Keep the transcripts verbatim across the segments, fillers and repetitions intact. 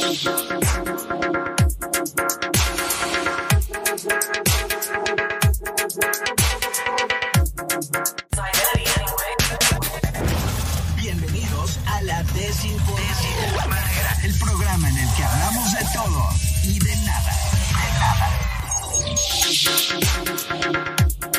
Bienvenidos a la Desinformadera, el programa en el que hablamos de todo y de nada. De nada.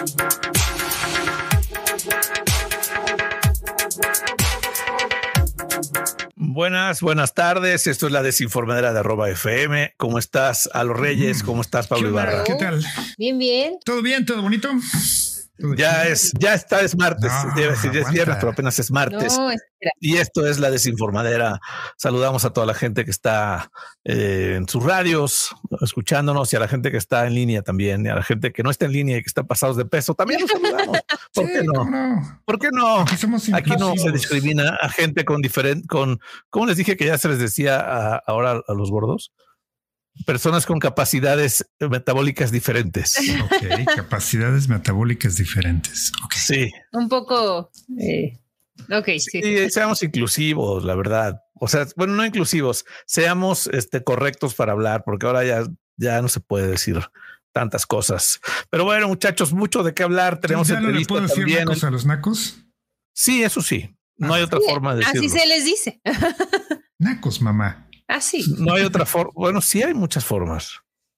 Buenas, buenas tardes. Esto es la Desinformadera de arroba F M. ¿Cómo estás, a los Reyes? ¿Cómo estás, Pablo Ibarra? ¿Qué tal? Bien, bien. ¿Todo bien? ¿Todo bonito? ¿Todo ya chido? es, ya está, es martes. No, Debe decir, ya es viernes, pero apenas es martes. No, espera. Y esto es la Desinformadera. Saludamos a toda la gente que está eh, en sus radios escuchándonos y a la gente que está en línea también, y a la gente que no está en línea y que está pasados de peso. También los saludamos. ¿Por Sí, qué no? no? ¿Por qué no? Aquí, somos Aquí no se inclusivos. discrimina a gente con diferente, con, ¿cómo les dije que ya se les decía a, ahora a los gordos? Personas con capacidades metabólicas diferentes. Ok, capacidades metabólicas diferentes. Okay. Sí. Un poco. Eh, ok, sí. Sí, seamos inclusivos, la verdad. O sea, bueno, no inclusivos, seamos este, correctos para hablar, porque ahora ya, ya no se puede decir tantas cosas. Pero bueno, muchachos, mucho de qué hablar. Tenemos ¿Ya no le entrevista puedo decir también. nacos a los nacos? Sí, eso sí. No hay otra Sí, forma de decirlo. así se les dice. Nacos, mamá. Así. No hay otra forma. Bueno, sí hay muchas formas.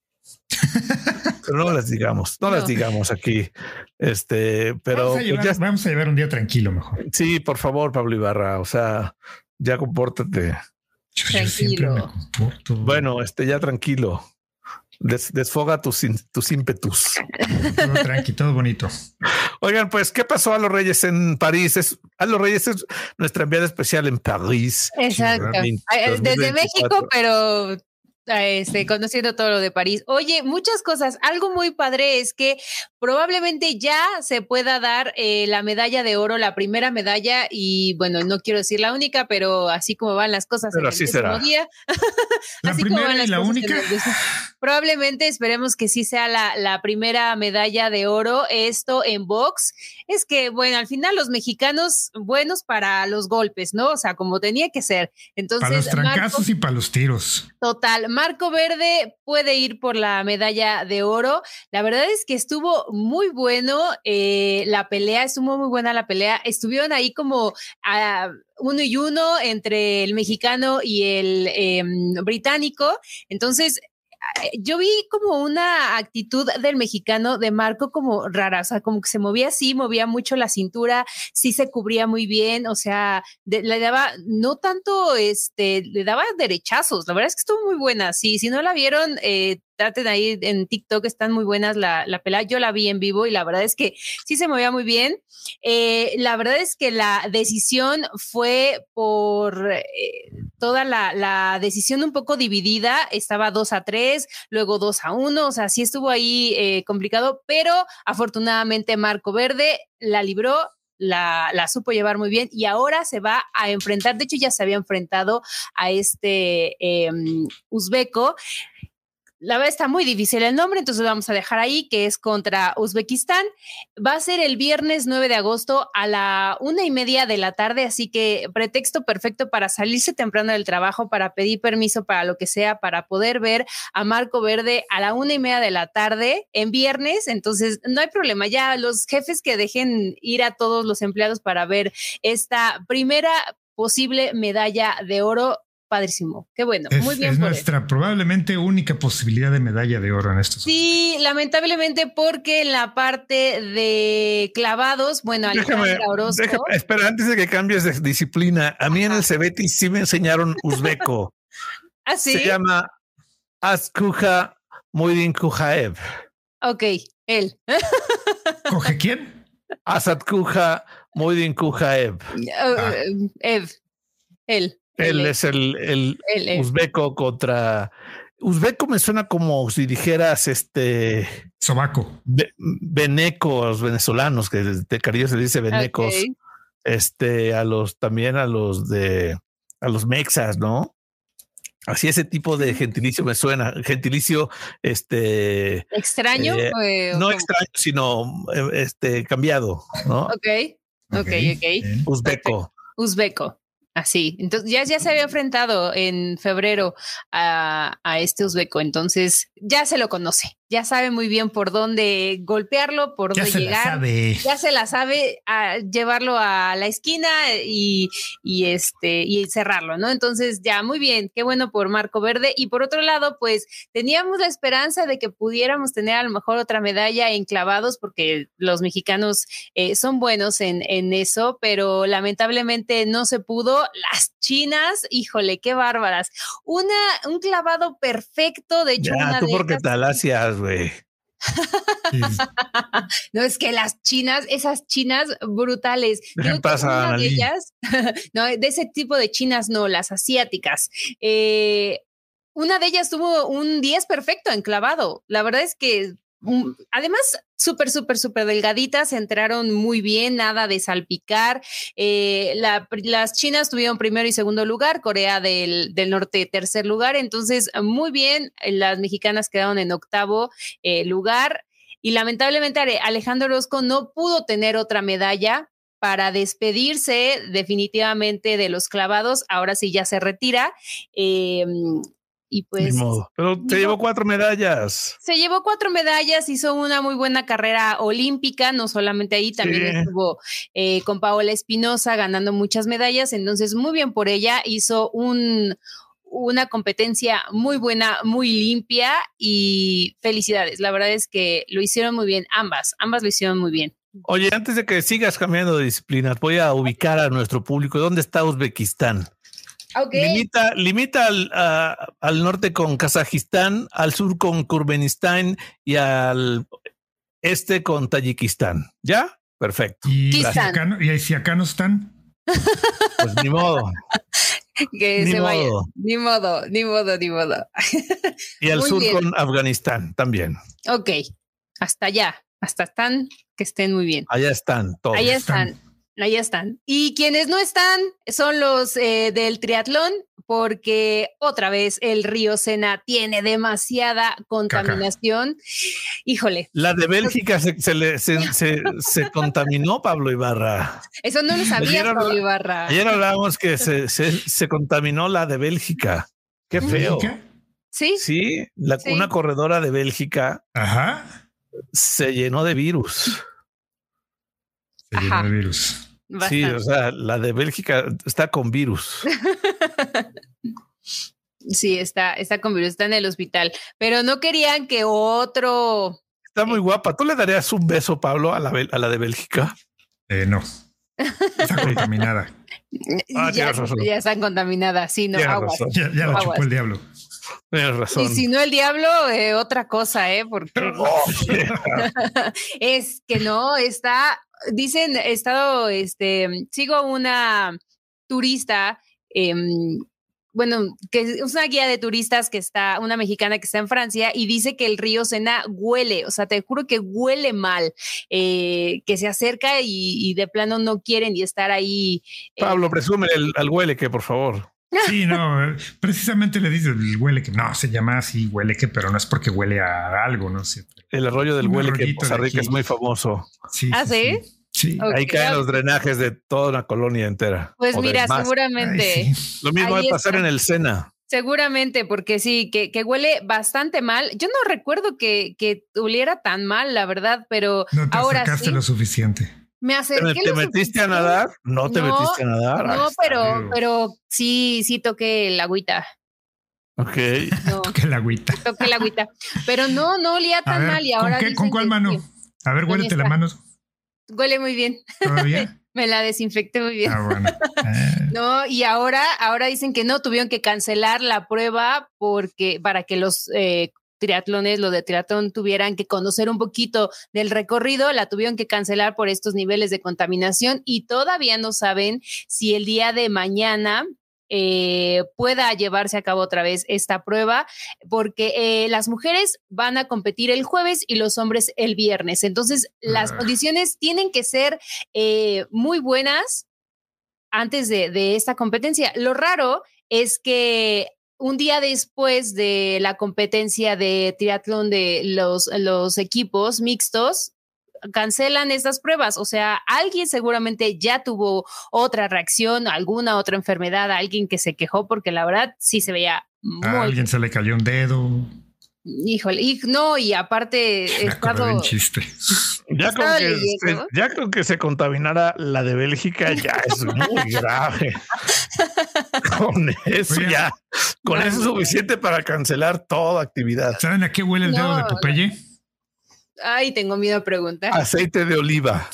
Pero no las digamos, no, no las digamos aquí. Este, pero Vamos a, llevar, pues ya, vamos a llevar un día tranquilo mejor. sí, por favor, Pablo Ibarra. O sea, ya compórtate. Yo, yo siempre me comporto. Bueno, este, ya tranquilo. Des, desfoga tus, tus ímpetus. Todo tranqui, todo bonito. Oigan, pues, ¿qué pasó a los Reyes en París? Es, a los Reyes es nuestra enviada especial en París. Exacto. Desde México, pero este, conociendo todo lo de París. Oye, muchas cosas. Algo muy padre es que probablemente ya se pueda dar eh, la medalla de oro, la primera medalla, y bueno, no quiero decir la única, pero así como van las cosas pero en así el será. Día. La así primera como van y las la cosas única. en el Probablemente esperemos que sí sea la, la primera medalla de oro, esto en box. Es que, bueno, al final los mexicanos buenos para los golpes, ¿no? O sea, como tenía que ser. Entonces, para los trancazos Marco, y para los tiros. Total, Marco Verde puede ir por la medalla de oro. La verdad es que estuvo muy bueno eh, la pelea, estuvo muy buena la pelea. Estuvieron ahí como a uno y uno entre el mexicano y el eh, británico. Entonces, yo vi como una actitud del mexicano de Marco como rara, o sea, como que se movía así, movía mucho la cintura, sí se cubría muy bien, o sea, de, le daba, no tanto, este, le daba derechazos, la verdad es que estuvo muy buena, sí, si no la vieron, eh, traten ahí en TikTok, están muy buenas la, la pelea, yo la vi en vivo y la verdad es que sí se movía muy bien. Eh, la verdad es que la decisión fue por eh, toda la, la decisión un poco dividida, estaba dos a tres, luego dos a uno, o sea, sí estuvo ahí eh, complicado, pero afortunadamente Marco Verde la libró, La, la supo llevar muy bien y ahora se va a enfrentar, de hecho ya se había enfrentado a este eh, uzbeco. La verdad está muy difícil el nombre, entonces vamos a dejar ahí que es contra Uzbekistán. Va a ser el viernes nueve de agosto a la una y media de la tarde, así que pretexto perfecto para salirse temprano del trabajo, para pedir permiso para lo que sea, para poder ver a Marco Verde a la una y media de la tarde en viernes. Entonces no hay problema, ya los jefes que dejen ir a todos los empleados para ver esta primera posible medalla de oro. Padrísimo, qué bueno, es, muy bien. Es por nuestra él. Probablemente única posibilidad de medalla de oro en estos. Sí, lamentablemente porque en la parte de clavados, bueno, déjame, déjame, espera, antes de que cambies de disciplina, a mí Ajá. en el Cebeti sí me enseñaron uzbeco. ¿Ah, sí? Se llama Azkuja Muydinkujaev. Ok, él. ¿Coge quién? Azatkuja Muydinkujaev. Uh, ah. Ev, él. Él, él es el, el él, uzbeco contra... Uzbeco me suena como si dijeras este... Sobaco. Be, venecos venezolanos, que de cariño se dice venecos. Okay. Este, a los, también a los de... A los mexas, ¿no? Así ese tipo de gentilicio me suena. Gentilicio, este... ¿Extraño? Eh, no extraño, sino este cambiado, ¿no? Ok, ok, ok. Uzbeco. Uzbeco. Así, entonces ya, ya se había enfrentado en febrero a, a este uzbeco, entonces ya se lo conoce, ya sabe muy bien por dónde golpearlo, por ya dónde se llegar, la sabe. ya se la sabe a llevarlo a la esquina y, y este y cerrarlo, ¿no? Entonces ya muy bien, qué bueno por Marco Verde. Y por otro lado, pues teníamos la esperanza de que pudiéramos tener a lo mejor otra medalla en clavados, porque los mexicanos eh, son buenos en, en eso, pero lamentablemente no se pudo. Las chinas, híjole, qué bárbaras. Una, un clavado perfecto, de hecho, ya, una tú de porque ellas... talacias, güey. No, es que las chinas, esas chinas brutales. ¿Qué pasa, una de Analí? ellas, no, de ese tipo de chinas no, las asiáticas. Eh, una de ellas tuvo un diez perfecto en clavado. La verdad es que um, además, súper, súper, súper delgaditas, entraron muy bien, nada de salpicar. Eh, la, las chinas tuvieron primero y segundo lugar, Corea del, del Norte tercer lugar, entonces muy bien, las mexicanas quedaron en octavo eh, lugar y lamentablemente Alejandro Orozco no pudo tener otra medalla para despedirse definitivamente de los clavados. Ahora sí ya se retira. Eh, Y pues. Ni modo. Pero se llevó cuatro medallas. Se llevó cuatro medallas, hizo una muy buena carrera olímpica, no solamente ahí, también sí. estuvo eh, con Paola Espinosa ganando muchas medallas. Entonces, muy bien por ella, hizo un. una competencia muy buena, muy limpia y felicidades. La verdad es que lo hicieron muy bien, ambas, ambas lo hicieron muy bien. Oye, antes de que sigas cambiando de disciplinas, voy a ubicar a nuestro público. ¿Dónde está Uzbekistán? Okay. Limita, limita al, a, al norte con Kazajistán, al sur con Turkmenistán y al este con Tayikistán. ¿Ya? Perfecto. ¿Y si acá, y si acá no están? Pues ni modo. Que ni se modo. vaya. Ni modo, ni modo, ni modo. Y al Muy sur bien. Con Afganistán también. Ok, hasta allá, hasta están, que estén muy bien. Allá están todos. Allá están. están. Ahí están. Y quienes no están son los eh, del triatlón, porque otra vez el río Sena tiene demasiada contaminación. Caca. Híjole. La de Bélgica se, se, le, se, se, se contaminó, Pablo Ibarra. Eso no lo sabía, ayer Pablo Ibarra. Ayer hablábamos que se, se, se contaminó la de Bélgica. Qué feo. ¿Bélgica? Sí. Sí, la, sí, una corredora de Bélgica. Ajá. Se llenó de virus. Se llenó Ajá. de virus. Bastante. Sí, o sea, la de Bélgica está con virus. Sí, está, está con virus, está en el hospital, pero no querían que otro. Está muy eh. guapa. ¿Tú le darías un beso, Pablo, a la, a la de Bélgica? Eh, no. Está contaminada. Ah, ya, razón. ya están contaminadas, sí, no, aguas. Ya, ya la chupó el diablo. Tienes razón. Y si no el diablo, eh, otra cosa, ¿eh? Porque oh, yeah. Es que no, está, dicen, he estado, este, sigo una turista, eh, bueno, que es una guía de turistas que está, una mexicana que está en Francia y dice que el río Sena huele, o sea, te juro que huele mal, eh, que se acerca y, y de plano no quieren y estar ahí. Eh. Pablo, presume el, al huele que, por favor. Sí, no, precisamente le dice el huele que no, se llama así huele que, pero no es porque huele a algo, no sé. El arroyo del huele que en Costa Rica es muy famoso. Sí, ¿Ah, sí? sí? Sí. Okay. Ahí caen los drenajes de toda una colonia entera. Pues mira, seguramente. Ay, sí. Lo mismo va a pasar en el Sena. Seguramente, porque sí, que, que huele bastante mal. Yo no recuerdo que, que oliera tan mal, la verdad, pero no te ahora acercaste sí. lo suficiente. Me acerqué. ¿Te, te metiste a nadar? No te no, metiste a nadar. No, pero, pero sí, sí toqué el agüita. Ok. No, toqué el agüita. Toqué el agüita. Pero no, no olía tan ver, mal y ahora. ¿Con, qué, ¿con cuál mano? Sí. A ver, huélete la mano. Huele muy bien. ¿Todavía? Me la desinfecté muy bien. Ah, bueno. Eh. No, y ahora, ahora dicen que no, tuvieron que cancelar la prueba porque para que los eh, triatlones, los de triatlón tuvieran que conocer un poquito del recorrido, la tuvieron que cancelar por estos niveles de contaminación y todavía no saben si el día de mañana eh, pueda llevarse a cabo otra vez esta prueba, porque eh, las mujeres van a competir el jueves y los hombres el viernes. Entonces, las uh. condiciones tienen que ser eh, muy buenas antes de, de esta competencia. Lo raro es que un día después de la competencia de triatlón de los, los equipos mixtos, cancelan estas pruebas. O sea, alguien seguramente ya tuvo otra reacción, alguna otra enfermedad, alguien que se quejó, porque la verdad sí se veía muy... A alguien se le cayó un dedo. Híjole, y no, y aparte he estado... un chiste. Ya con, que se, ya con que se contaminara la de Bélgica ya es muy grave. Con eso Oye, ya, con no, eso es suficiente para cancelar toda actividad. ¿Saben a qué huele el no, dedo de Popeye? No. Ay, tengo miedo a preguntar. Aceite de oliva.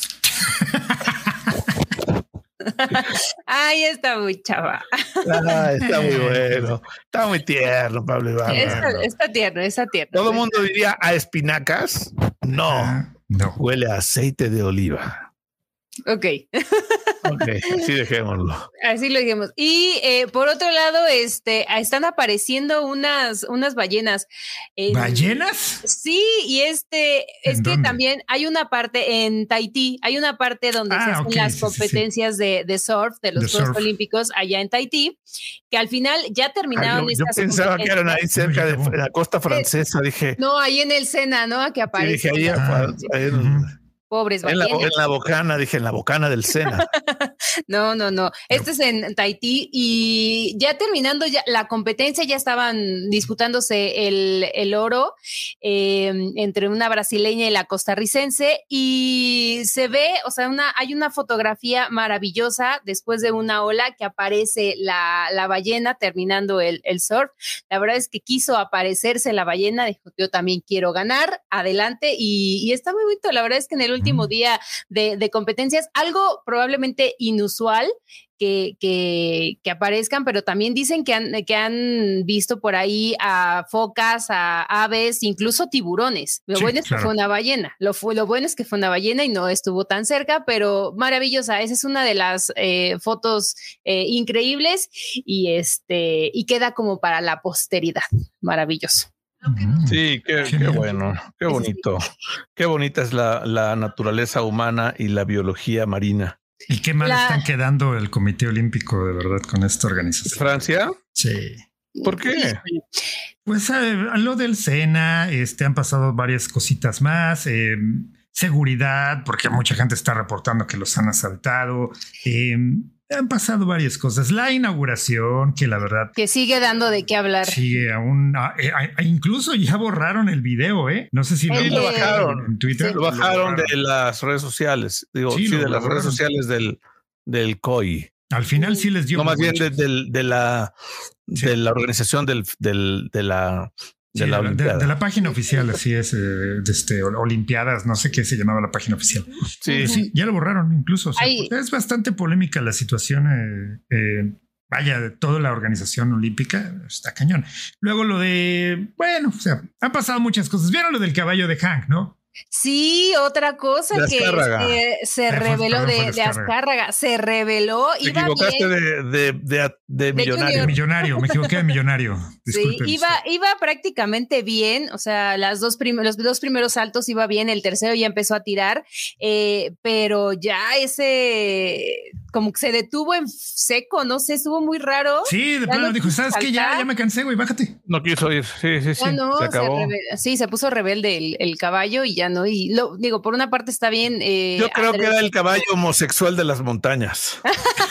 Ay, está muy chava. Ah, está muy bueno. Está muy tierno, Pablo Iván. Está, está tierno, está tierno. Todo el mundo diría a espinacas. No, ah, no. Huele a aceite de oliva. Ok. Ok, así dejémoslo. Así lo dejemos. Y eh, por otro lado, este, están apareciendo unas, unas ballenas. En, ¿ballenas? Sí, y este, es que dónde? También hay una parte en Tahití, hay una parte donde ah, se hacen okay, las sí, competencias sí, sí. De, de surf, de los Juegos Olímpicos allá en Tahití, que al final ya terminaron. Ay, yo, yo pensaba que eran ahí cerca de la costa francesa, dije. No, ahí en el Sena, ¿no? Que aparece. Sí, dije, ahí, ah, ahí, ahí, uh-huh. Pobres en la, en la bocana, dije, en la bocana del Sena. No, no, no. Este es en Tahití y ya terminando ya la competencia, ya estaban disputándose el, el oro eh, entre una brasileña y la costarricense y se ve, o sea, una, hay una fotografía maravillosa después de una ola que aparece la, la ballena terminando el, el surf. La verdad es que quiso aparecerse la ballena, dijo, yo también quiero ganar, adelante y, y está muy bonito. La verdad es que en el último día de, de competencias, algo probablemente inusual que, que, que aparezcan, pero también dicen que han, que han visto por ahí a focas, a aves, incluso tiburones. Lo sí, bueno es claro. que fue una ballena, lo, fue, lo bueno es que fue una ballena y no estuvo tan cerca, pero maravillosa. Esa es una de las eh, fotos eh, increíbles y, este, y queda como para la posteridad. Maravilloso. Sí, qué, qué bueno, qué bonito, qué bonita es la, la naturaleza humana y la biología marina. Y qué mal la... están quedando el Comité Olímpico, de verdad, con esta organización. ¿Francia? Sí. ¿Por qué? Pues a, a lo del Sena, este, han pasado varias cositas más, eh, seguridad, porque mucha gente está reportando que los han asaltado, eh, han pasado varias cosas. La inauguración, que la verdad... Que sigue dando de qué hablar. Sigue aún... A, a, a, incluso ya borraron el video, ¿eh? No sé si lo, lo bajaron en Twitter. Sí. Lo bajaron lo de las redes sociales. Digo, sí, sí de las redes sociales del, del C O I. Al final sí les dio... No, más bien de, de, de, la, sí. de la organización del, del, de la... De, sí, la de, de, de la página oficial, así es, eh, de este, Olimpiadas, no sé qué se llamaba la página oficial. Sí, sí ya lo borraron incluso. O sea, es bastante polémica la situación. Eh, eh, vaya, de toda la organización olímpica está cañón. Luego lo de, bueno, o sea, han pasado muchas cosas. ¿Vieron lo del caballo de Hank, no? Sí, otra cosa de que este, se reveló de, de, de Azcárraga, se reveló. Te iba equivocaste bien. De, de, de, de millonario. De millonario, me equivoqué de millonario. Disculpen. Sí, iba, iba prácticamente bien, o sea, las dos prim los dos primeros saltos iba bien, el tercero ya empezó a tirar, eh, pero ya ese como que se detuvo en seco, no sé, estuvo muy raro. Sí, de plano no dijo, ¿sabes qué? Ya, ya me cansé, güey, bájate. No quiso ir, sí, sí, sí. Ya no, se acabó. Se sí, se puso rebelde el, el caballo y ya no, y lo digo, por una parte está bien. Eh, Yo creo Andrés... que era el caballo homosexual de las montañas.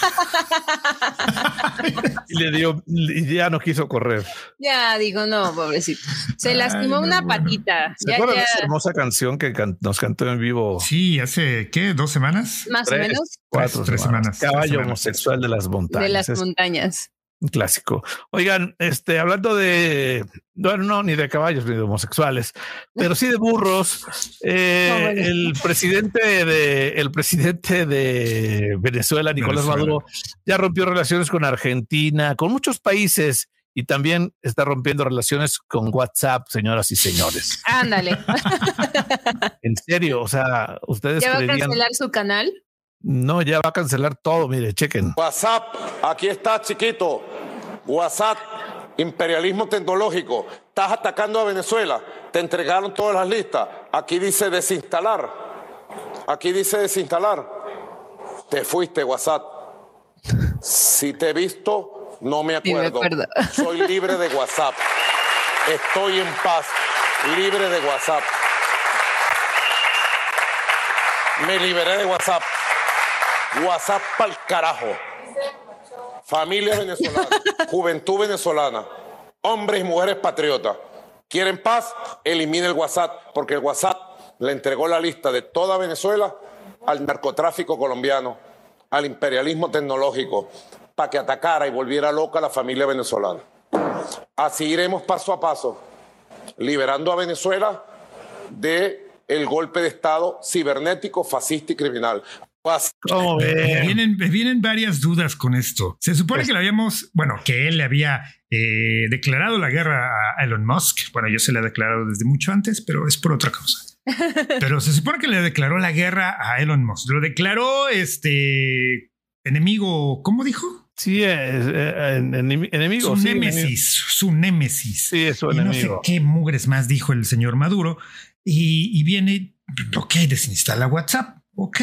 Y le dio, y ya no quiso correr. Ya, digo, no, pobrecito. Se lastimó Ay, no, una bueno. patita. ¿Se ya, acuerdan ya... de esa hermosa canción que can nos cantó en vivo? Sí, hace, ¿qué? ¿Dos semanas? Más tres, o menos. Cuatro, tres, tres semanas. Caballo tres semanas. homosexual de las montañas. De las montañas. Un clásico. Oigan, este, hablando de, bueno, no, ni de caballos ni de homosexuales, pero sí de burros. Eh, oh, bueno. El presidente de, el presidente de Venezuela, Nicolás Venezuela. Maduro, ya rompió relaciones con Argentina, con muchos países, y también está rompiendo relaciones con WhatsApp, señoras y señores. Ándale. En serio, o sea, ustedes ¿ya va creerían... a cancelar su canal? No, ya va a cancelar todo, mire, chequen. WhatsApp, aquí está, chiquito. WhatsApp, imperialismo tecnológico. Estás atacando a Venezuela. Te entregaron todas las listas. Aquí dice desinstalar. Aquí dice desinstalar. Te fuiste, WhatsApp. Si te he visto, no me acuerdo. Sí, me acuerdo. Soy libre de WhatsApp. Estoy en paz. Libre de WhatsApp. Me liberé de WhatsApp. WhatsApp pa'l carajo. Familias venezolanas, juventud venezolana, hombres y mujeres patriotas. ¿Quieren paz? Elimine el WhatsApp, porque el WhatsApp le entregó la lista de toda Venezuela al narcotráfico colombiano, al imperialismo tecnológico, para que atacara y volviera loca a la familia venezolana. Así iremos paso a paso, liberando a Venezuela del golpe de Estado cibernético, fascista y criminal. Oh, vienen, vienen varias dudas con esto. Se supone que le habíamos, bueno, que él le había eh, declarado la guerra a Elon Musk. Bueno, yo se le he declarado desde mucho antes, pero es por otra cosa. Pero se supone que le declaró la guerra a Elon Musk. Lo declaró este enemigo, ¿cómo dijo? Sí, es, eh, enemigo. Su sí, némesis, enemigo. su némesis. Sí, es su y enemigo. No sé qué mugres más dijo el señor Maduro. Y, y viene, ok, desinstala WhatsApp, ok.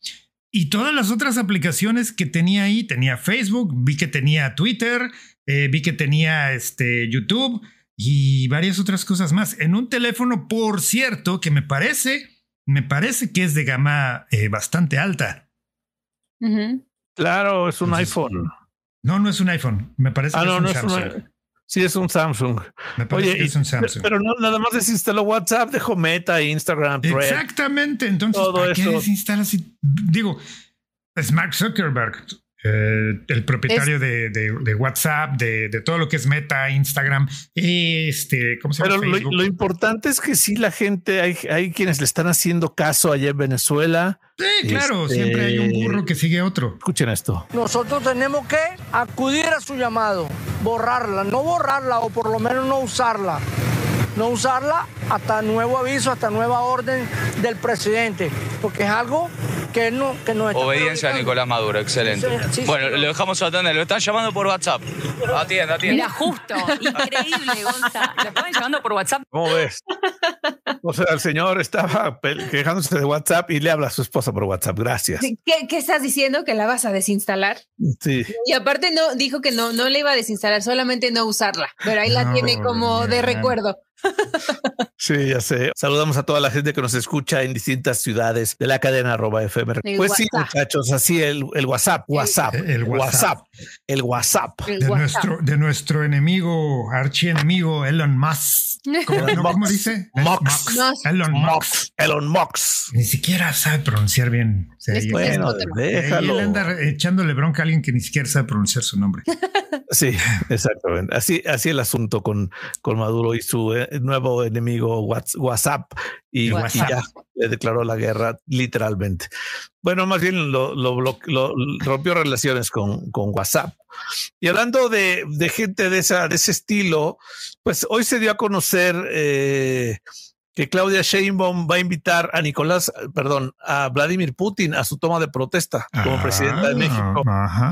Y todas las otras aplicaciones que tenía ahí, tenía Facebook, vi que tenía Twitter, eh, vi que tenía este, YouTube y varias otras cosas más. En un teléfono, por cierto, que me parece, me parece que es de gama eh, bastante alta. Uh-huh. Claro, es un Entonces, iPhone. No, no es un iPhone. Me parece Ah, que no, es un no Samsung. es un Sí, es un Samsung. Me parece Oye, que es un Samsung. Pero no, nada más desinstaló WhatsApp, dejó Meta, Instagram, Thread. Exactamente. Entonces, todo ¿para qué eso. desinstalas? Digo, es Mark Zuckerberg, eh, el propietario Es... de, de, de WhatsApp, de, de todo lo que es Meta, Instagram, este, ¿cómo se llama? Pero lo, lo importante es que sí, la gente, hay, hay quienes le están haciendo caso allá en Venezuela. Sí, claro, este... siempre hay un burro que sigue otro. Escuchen esto. Nosotros tenemos que acudir a su llamado, borrarla, no borrarla o por lo menos no usarla. No usarla hasta nuevo aviso, hasta nueva orden del presidente, porque es algo que no, que no está. Obediencia a Nicolás Maduro, excelente. Sí, sí, bueno, señor. lo dejamos atender, lo están llamando por WhatsApp. Atienda, atienda. Mira, justo, increíble, Gonza. Lo estaban llamando por WhatsApp. ¿Cómo ves? O sea, el señor estaba quejándose de WhatsApp y le habla a su esposa por WhatsApp. Gracias. ¿Qué, qué estás diciendo? ¿Que la vas a desinstalar? Sí. Y aparte no dijo que no, no le iba a desinstalar, solamente no usarla. Pero ahí la No, tiene como de recuerdo. Sí, ya sé. Saludamos a toda la gente que nos escucha en distintas ciudades de la cadena arroba F M. El Pues WhatsApp. sí, muchachos, así el, el WhatsApp, WhatsApp, El- el WhatsApp. el WhatsApp. El De WhatsApp. nuestro, de nuestro enemigo, archienemigo Elon Musk. ¿Cómo, no, ¿cómo dice? Mox. Musk. Elon Musk. Mox, Elon Mox. Ni siquiera sabe pronunciar bien. O sea, Es y- que- Bueno, otro. y déjalo. él anda echándole bronca a alguien que ni siquiera sabe pronunciar su nombre. Sí, exactamente. Así, así el asunto con, con Maduro y su eh, nuevo enemigo Whats- WhatsApp y, El y WhatsApp. ya le declaró la guerra literalmente. Bueno, más bien lo, lo, lo- lo- rompió relaciones con, con WhatsApp. Y hablando de, de gente de, esa, de ese estilo, pues hoy se dio a conocer eh, que Claudia Sheinbaum va a invitar a Nicolás, perdón, a Vladimir Putin a su toma de protesta como Ah, presidenta de México. Ajá.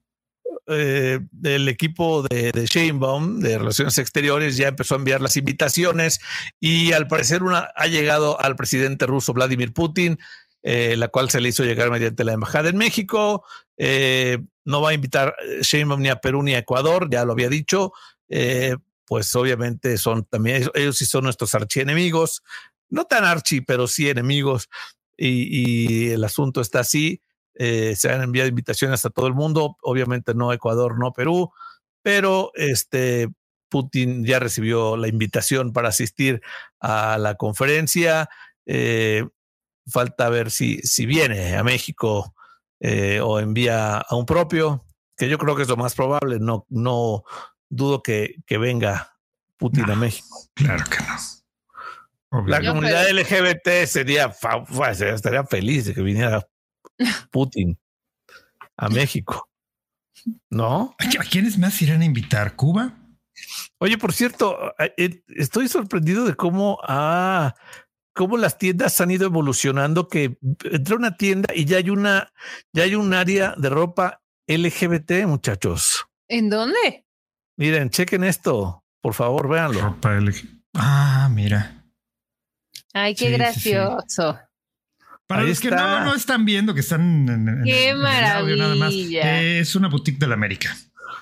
Eh, del equipo de, de Sheinbaum de Relaciones Exteriores ya empezó a enviar las invitaciones y al parecer una ha llegado al presidente ruso Vladimir Putin, eh, la cual se le hizo llegar mediante la embajada en México. Eh, no va a invitar Sheinbaum ni a Perú ni a Ecuador, ya lo había dicho. Eh, pues obviamente son también, ellos sí son nuestros archienemigos, no tan archi, pero sí enemigos. Y, y el asunto está así. Eh, se han enviado invitaciones a todo el mundo, obviamente no Ecuador, no Perú, pero este Putin ya recibió la invitación para asistir a la conferencia. Eh, falta ver si, si viene a México eh, o envía a un propio, que yo creo que es lo más probable. No, no dudo que, que venga Putin No, a México. Claro que no. Obvio. La Yo comunidad creo- L G B T sería, fa- fa- estaría feliz de que viniera Putin a México, ¿no? ¿A quiénes más irán a invitar? ¿Cuba? Oye, por cierto, eh, estoy sorprendido de cómo, ah, cómo las tiendas han ido evolucionando, que entré a una tienda y ya hay una, ya hay un área de ropa L G B T, muchachos. ¿En dónde? Miren, chequen esto, por favor, véanlo. Ropa L G. Ah, mira. Ay, qué Sí, sí, gracioso. Para Ahí los que está. no, no están viendo, que están en, en- ¡Qué en el audio nada más, maravilla! eh, es una boutique de la América.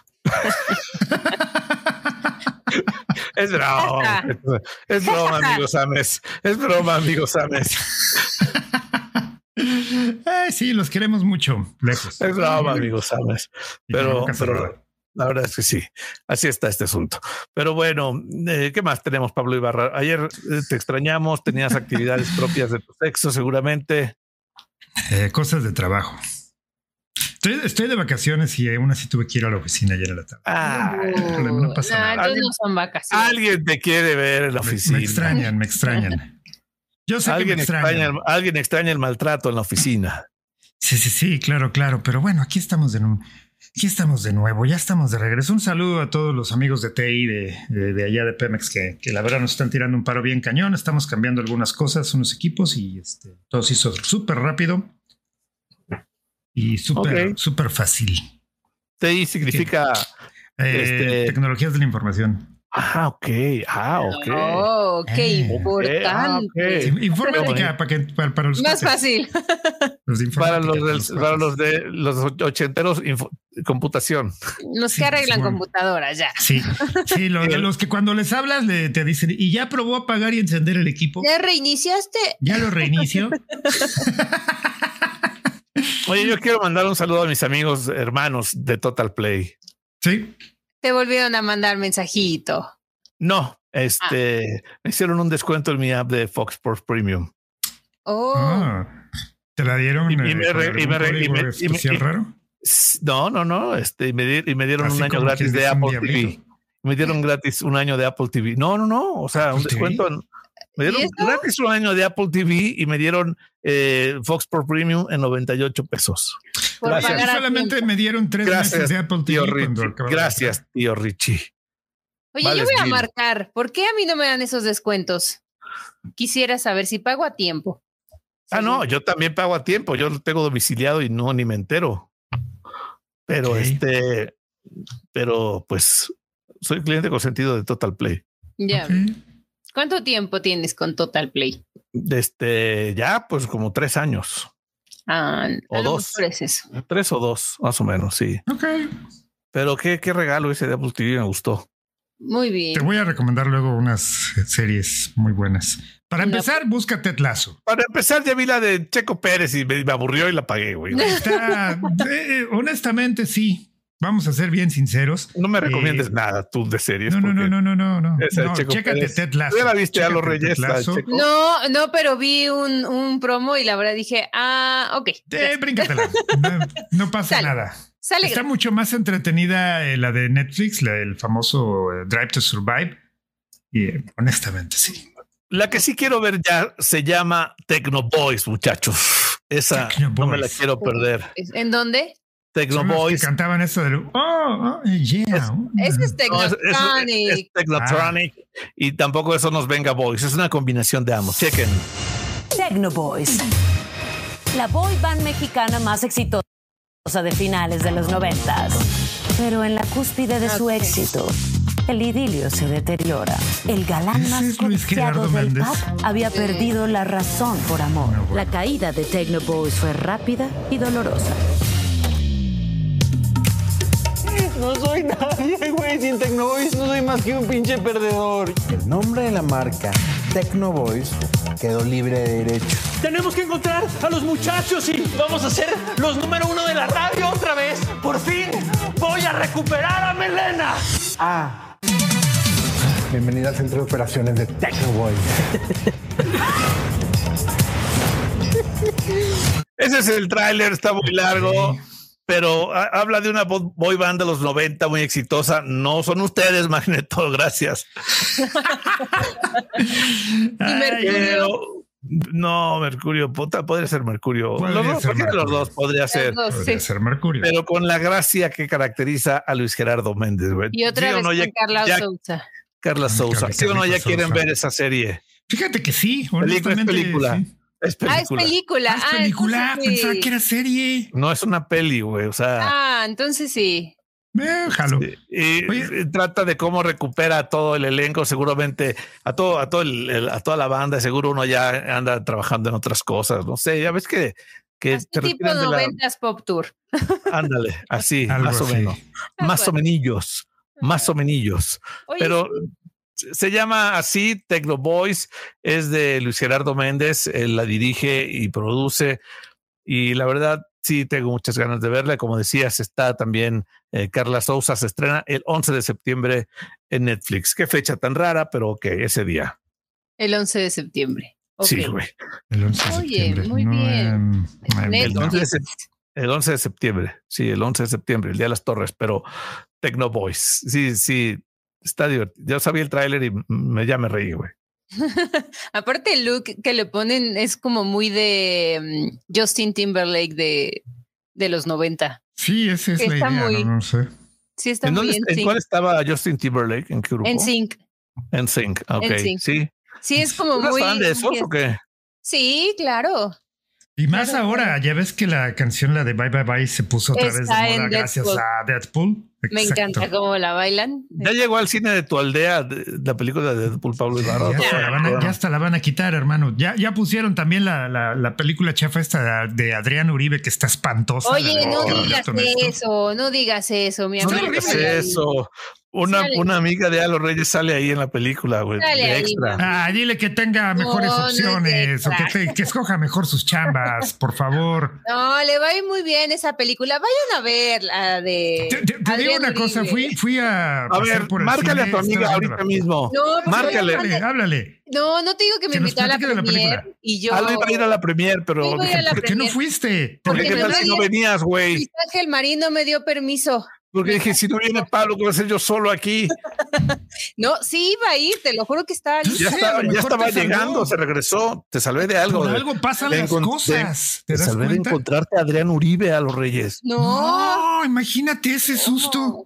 Es broma, es broma, amigos Ames. Es broma, amigos Ames. Ay, sí, los queremos mucho, lejos. Es broma, amigos, sabes. Pero, pero la verdad es que sí, así está este asunto. Pero bueno, eh, ¿qué más tenemos, Pablo Ibarra? Ayer eh, te extrañamos, tenías actividades propias de tu sexo, seguramente. Eh, cosas de trabajo. Estoy, estoy de vacaciones y aún así tuve que ir a la oficina ayer a la tarde. Ah, no, no pasa nah, nada. no son vacaciones. Alguien te quiere ver en la oficina. Me, me extrañan, me extrañan. Yo sé alguien que me extrañan. extraña, el, alguien extraña el maltrato en la oficina. Sí, sí, sí, claro, claro. Pero bueno, aquí estamos de nuevo. Aquí estamos de nuevo, ya estamos de regreso. Un saludo a todos los amigos de T I de, de, de allá de Pemex que, que la verdad nos están tirando un paro bien cañón. Estamos cambiando algunas cosas, unos equipos y este, todo se hizo súper rápido y súper okay. súper fácil. T I significa eh, este... tecnologías de la información. Ah, ok. Ah, ok. Oh, ok, eh, importante. Ah, okay. Sí, informática para, que, para, para los más fácil. Los de para los, del, los para los de los ochenteros, info, computación. Los sí, que arreglan sí, computadoras ya. Sí, sí, lo, los que cuando les hablas le, te dicen, ¿y ya probó apagar y encender el equipo? ¿Ya reiniciaste? Ya lo reinicio. Oye, yo quiero mandar un saludo a mis amigos hermanos de Total Play. Sí. Te volvieron a mandar mensajito. No, este, ah. me hicieron un descuento en mi app de Fox Sports Premium. Oh. Ah, ¿te la dieron? Y, y me, re, y me, re, y me especial y, raro? No, no, no. Este, y me, y me dieron Así un año gratis de Apple T V. Me dieron gratis un año de Apple T V. No, no, no. O sea, un descuento. En, me dieron gratis un año de Apple T V y me dieron eh, Fox Sports Premium en noventa y ocho pesos. Gracias. Solamente me dieron tres Gracias, meses de Apple T V. Tío Richie. Gracias, tío Richie. Oye, vale, yo voy a marcar. ¿Por qué a mí no me dan esos descuentos? Quisiera saber si pago a tiempo. Ah, sí. No, yo también pago a tiempo. Yo lo tengo domiciliado y no ni me entero. Pero okay. este, pero pues soy cliente consentido de Total Play. Ya. Okay. ¿Cuánto tiempo tienes con Total Play? Este, ya pues como tres años. Ah, o dos. Es eso. Tres o dos, más o menos, sí. Ok. Pero qué, qué regalo ese de Apple T V, me gustó. Muy bien. Te voy a recomendar luego unas series muy buenas. Para empezar, no. busca Ted Lasso. Para empezar, ya vi la de Checo Pérez y me, me aburrió y la pagué, güey. Está, eh, honestamente, sí. Vamos a ser bien sinceros. No me recomiendes eh, nada tú de series. No, no, no, no, no, no, no. no chécate Pérez. Ted Lasso. ¿Ya la viste chécate a los Reyes? No, no, pero vi un, un promo y la verdad dije, ah, ok. Eh, bríncatela. No, no pasa Sale. nada. Sale. Está mucho más entretenida eh, la de Netflix, la, el famoso eh, Drive to Survive. Y eh, honestamente, sí. La que sí quiero ver ya se llama Techno Boys, muchachos. Esa Techno no Boys. Me la quiero perder. ¿En dónde? Techno Boys. Que cantaban eso del oh, oh yeah. Ese es Technotronic. No, es, es, es, es Technotronic. Ah. Y tampoco eso nos venga Boys. Es una combinación de ambos. Chequen. Techno Boys. La boy band mexicana más exitosa de finales de los noventas. Pero en la cúspide de su éxito, el idilio se deteriora. El galán más codiciado del pop había perdido la razón por amor. No, bueno. La caída de Techno Boys fue rápida y dolorosa. No soy nadie, güey. Sin Techno Boys no soy más que un pinche perdedor. El nombre de la marca, Techno Boys, quedó libre de derechos. Tenemos que encontrar a los muchachos y vamos a ser los número uno de la radio otra vez. Por fin voy a recuperar a Melena. Ah. Bienvenida al centro de operaciones de Techno Boys. Ese es el tráiler, está muy largo. Pero a, habla de una boy band de los noventa muy exitosa. No son ustedes, Magneto, gracias. ¿Y Mercurio? No, Mercurio, puta, podría ser Mercurio. Podría los, ser Mercurio. Los dos podría ser. Dos, podría sí. ser Mercurio. Pero con la gracia que caracteriza a Luis Gerardo Méndez, güey. Y otra ¿Sí vez no? Ya, Carla ya, Sousa. Carla Sousa. Carla, ¿Sí o no ya Sousa. quieren ver esa serie? Fíjate que sí, Película es película. Sí. Es película. Ah, es película. Ah, es película. Ah, Pensaba sí. que era serie. No es una peli, güey. O sea. Ah, entonces sí. Eh, jalo. Y, y trata de cómo recupera a todo el elenco, seguramente a todo, a todo el, el, a toda la banda. Seguro uno ya anda trabajando en otras cosas. No sé, ya ves que, que así tipo noventas pop tour. Ándale, así, Algo más así. o menos, Ah, más bueno. o menillos, más o menillos. Oye, Pero sí. se llama así, Techno Boys, es de Luis Gerardo Méndez, él la dirige y produce. y la verdad sí tengo muchas ganas de verla. Como decías, está también eh, Carla Souza, se estrena el once de septiembre en Netflix. Qué fecha tan rara, pero ok, ese día. El once de septiembre. Okay. Sí, güey. El once de Oye, septiembre. muy no, bien. Eh, el, once de septiembre, el once de septiembre. Sí, el once de septiembre, el Día de las Torres, pero Tecno Boys. Sí, sí, está divertido. Yo sabía el tráiler y me, ya me reí, güey. Aparte el look que le ponen es como muy de um, Justin Timberlake de, de los noventa. Sí, esa es la idea, muy, no, no sé. Sí, está ¿En, muy dónde, en ¿En cuál estaba Justin Timberlake? ¿En qué grupo? En Sync. En Sync, ok, en sí. Sí, es como ¿Eres muy... fan de esos o qué? Sí, claro. Y más claro, ahora, claro. ya ves que la canción, la de Bye Bye Bye, se puso otra Está vez de moda gracias a Deadpool. Me Exacto. encanta cómo la bailan. Ya llegó al cine de tu aldea de, de la película de Deadpool, Pablo Ibarra. Ya, ya, la a, ya hasta la van a quitar, hermano. Ya, ya pusieron también la, la, la película chafa esta de Adrián Uribe, que está espantosa. Oye, de, no de digas eso, no digas eso, mi amigo. No digas eso. Una, una amiga de Alo Reyes sale ahí en la película, güey. De extra. Ah, dile que tenga mejores no, opciones no o que, te, que escoja mejor sus chambas, por favor. No, le va a ir muy bien esa película. Vayan a ver la de. Te, te, te digo una Uribe. cosa, fui, fui a. A ver, por márcale cine, a tu amiga ahorita mismo. No, márcale. Háblale, háblale. No, no te digo que me invitó a la premier y yo. Algo iba a ir a la premier, pero. Sí, dije, la ¿por qué no fuiste? Porque qué tal si no venías, güey. Ángel Marín no me dio permiso. Porque dije, si no viene Pablo, ¿qué voy a hacer yo solo aquí? No, sí iba a ir, te lo juro que estaba listo. Ya estaba, ya estaba llegando, se regresó, te salvé de algo. Por de, algo pasan las cosas. ¿Te, te salvé cuenta? de encontrarte a Adrián Uribe a los Reyes. No, no imagínate ese susto.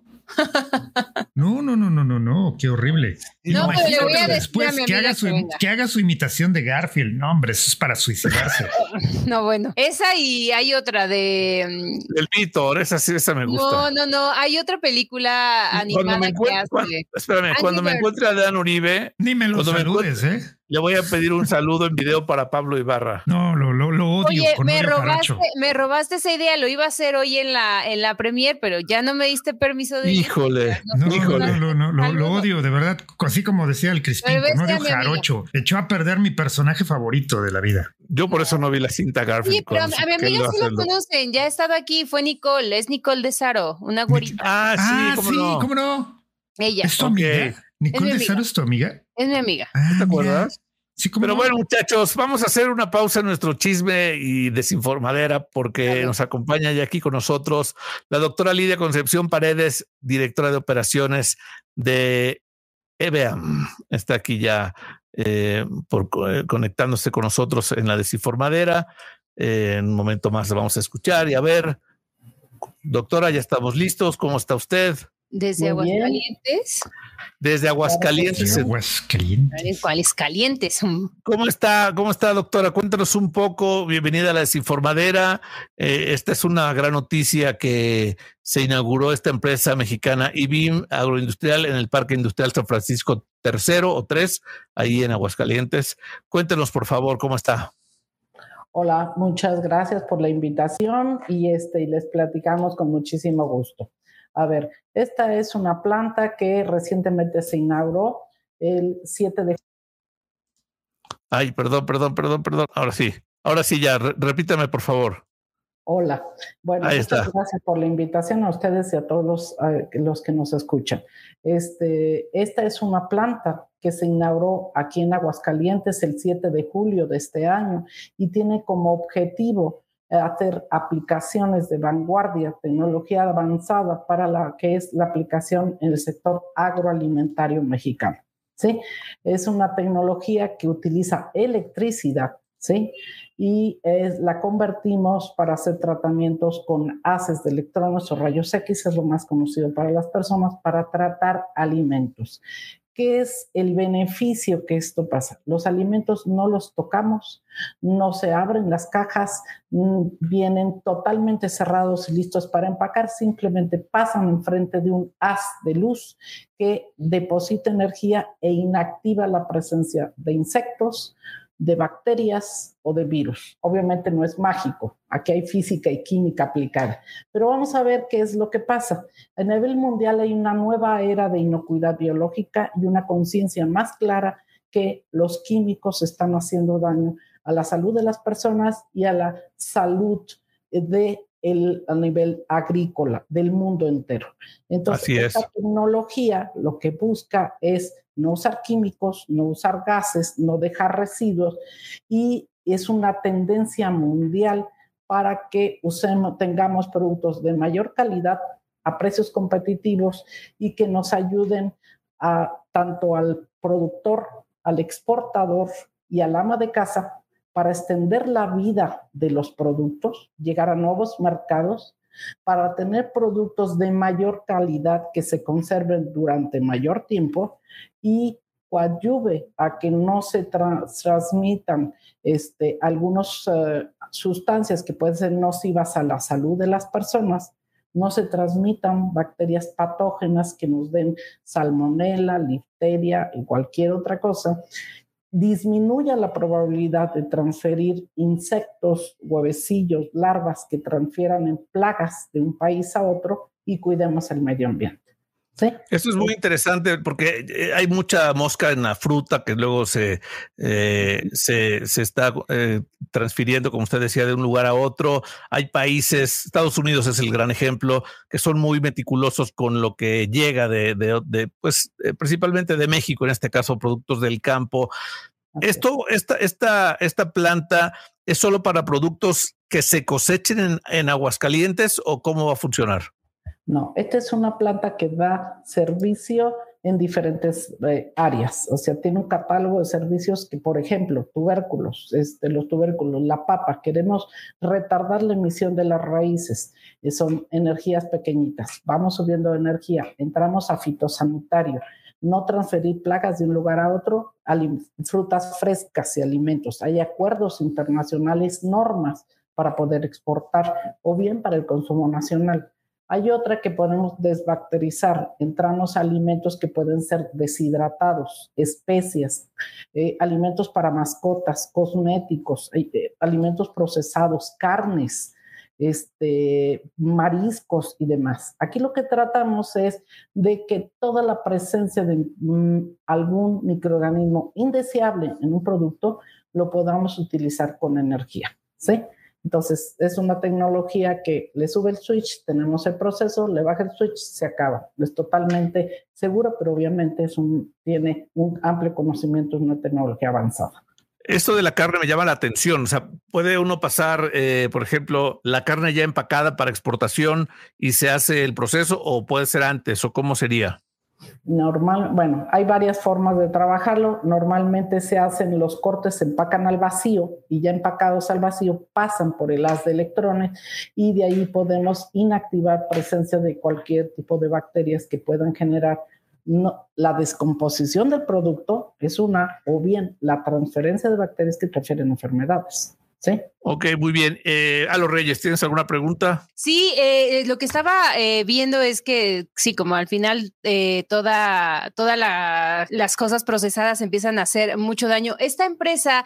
No, no, no, no, no, no, qué horrible. No, imagínate pero le voy a después que haga, su, que, que haga su imitación de Garfield. No, hombre, eso es para suicidarse. No, bueno, esa y hay otra de El Víctor, esa sí, esa me gusta. No, no, no, hay otra película animada me que hace. Cuando, espérame, Angry cuando Bird. me encuentre a Dan Uribe, ni me lo saludes, me ¿eh? Le voy a pedir un saludo en video para Pablo Ibarra. No, lo, lo, lo odio. Oye, con me odio robaste, caracho. me robaste esa idea, lo iba a hacer hoy en la, en la premier, pero ya no me diste permiso de Híjole. No, no, híjole. no, no, no, lo, lo odio, de verdad. Así como decía el Crispín, no odio jarocho. Echó a perder mi personaje favorito de la vida. Yo por eso no vi la cinta Garfield. Sí, pero a, a mi amiga sí lo conocen, ya ha estado aquí, fue Nicole, es Nicole de Saro, una güerita. Ah, sí, ah, ¿cómo, sí no? ¿cómo no? Ella. ¿Es tu amiga? Okay. ¿Nicole de Saro es tu amiga? Es mi amiga. Ah, ¿te acuerdas? Mira. Sí, Pero no? bueno, muchachos, vamos a hacer una pausa en nuestro chisme y desinformadera porque claro. nos acompaña ya aquí con nosotros la doctora Lidia Concepción Paredes, directora de operaciones de E B A M. Está aquí ya eh, por, eh, conectándose con nosotros en la desinformadera. Eh, en un momento más la vamos a escuchar y a ver. Doctora, ya estamos listos. ¿Cómo está usted? Desde Aguascalientes. Desde Aguascalientes. Desde Aguascalientes. ¿Cuáles calientes? ¿Cómo está, cómo está, doctora? Cuéntanos un poco. Bienvenida a la desinformadera. Eh, esta es una gran noticia que se inauguró esta empresa mexicana I B I M Agroindustrial en el Parque Industrial San Francisco tercero o tres, ahí en Aguascalientes. Cuéntenos, por favor, ¿cómo está? Hola, muchas gracias por la invitación y este, les platicamos con muchísimo gusto. A ver, esta es una planta que recientemente se inauguró el siete de... Ay, perdón, perdón, perdón, perdón. Ahora sí, ahora sí ya, Re- repítame por favor. Hola. Bueno, Ahí muchas está. gracias por la invitación a ustedes y a todos los, eh, los que nos escuchan. Este, esta es una planta que se inauguró aquí en Aguascalientes el siete de julio de este año y tiene como objetivo hacer aplicaciones de vanguardia, tecnología avanzada para la que es la aplicación en el sector agroalimentario mexicano, ¿sí? Es una tecnología que utiliza electricidad, ¿sí? Y es, la convertimos para hacer tratamientos con haces de electrones o rayos X, es lo más conocido para las personas, para tratar alimentos. ¿Qué es el beneficio que esto pasa? Los alimentos no los tocamos, no se abren las cajas, vienen totalmente cerrados y listos para empacar, simplemente pasan enfrente de un haz de luz que deposita energía e inactiva la presencia de insectos, de bacterias o de virus. Obviamente no es mágico, aquí hay física y química aplicada, pero vamos a ver qué es lo que pasa. A nivel mundial hay una nueva era de inocuidad biológica y una conciencia más clara que los químicos están haciendo daño a la salud de las personas y a la salud de el, a nivel agrícola del mundo entero. Entonces, Así esta es. tecnología lo que busca es no usar químicos, no usar gases, no dejar residuos, y es una tendencia mundial para que usemos, tengamos productos de mayor calidad a precios competitivos y que nos ayuden a, tanto al productor, al exportador y al ama de casa para extender la vida de los productos, llegar a nuevos mercados, para tener productos de mayor calidad que se conserven durante mayor tiempo y coadyuve a que no se tra- transmitan este, algunas uh, sustancias que pueden ser nocivas a la salud de las personas, no se transmitan bacterias patógenas que nos den salmonela, lifteria y cualquier otra cosa, disminuya la probabilidad de transferir insectos, huevecillos, larvas que transfieran en plagas de un país a otro y cuidemos el medio ambiente. ¿Sí? Eso es muy interesante porque hay mucha mosca en la fruta que luego se, eh, se, se está eh, transfiriendo, como usted decía, de un lugar a otro. Hay países, Estados Unidos es el gran ejemplo, que son muy meticulosos con lo que llega de, de, de pues, eh, principalmente de México, en este caso, productos del campo. Okay. Esto, esta, esta, esta planta es solo para productos que se cosechen en, en Aguascalientes, ¿o cómo va a funcionar? No, esta es una planta que da servicio en diferentes eh, áreas. O sea, tiene un catálogo de servicios que, por ejemplo, tubérculos, este, los tubérculos, la papa, queremos retardar la emisión de las raíces. Eh, son energías pequeñitas. Vamos subiendo energía. Entramos a fitosanitario. No transferir plagas de un lugar a otro, frutas frescas y alimentos. Hay acuerdos internacionales, normas para poder exportar o bien para el consumo nacional. Hay otra que podemos desbacterizar, entramos a alimentos que pueden ser deshidratados, especias, eh, alimentos para mascotas, cosméticos, eh, alimentos procesados, carnes, este, mariscos y demás. Aquí lo que tratamos es de que toda la presencia de mm, algún microorganismo indeseable en un producto lo podamos utilizar con energía, ¿sí? Entonces, es una tecnología que le sube el switch, tenemos el proceso, le baja el switch, se acaba. Es totalmente seguro, pero obviamente es un, tiene un amplio conocimiento, es una tecnología avanzada. Esto de la carne me llama la atención. O sea, ¿puede uno pasar, eh, por ejemplo, la carne ya empacada para exportación y se hace el proceso, o puede ser antes, o cómo sería? Normal, bueno, hay varias formas de trabajarlo. Normalmente se hacen los cortes, se empacan al vacío y ya empacados al vacío pasan por el haz de electrones y de ahí podemos inactivar presencia de cualquier tipo de bacterias que puedan generar no, la descomposición del producto, es una, o bien la transferencia de bacterias que transfieren enfermedades. Sí. Ok, muy bien. Eh, a los Reyes, ¿tienes alguna pregunta? Sí, eh, lo que estaba eh, viendo es que sí, como al final eh, toda, toda la, las cosas procesadas empiezan a hacer mucho daño. Esta empresa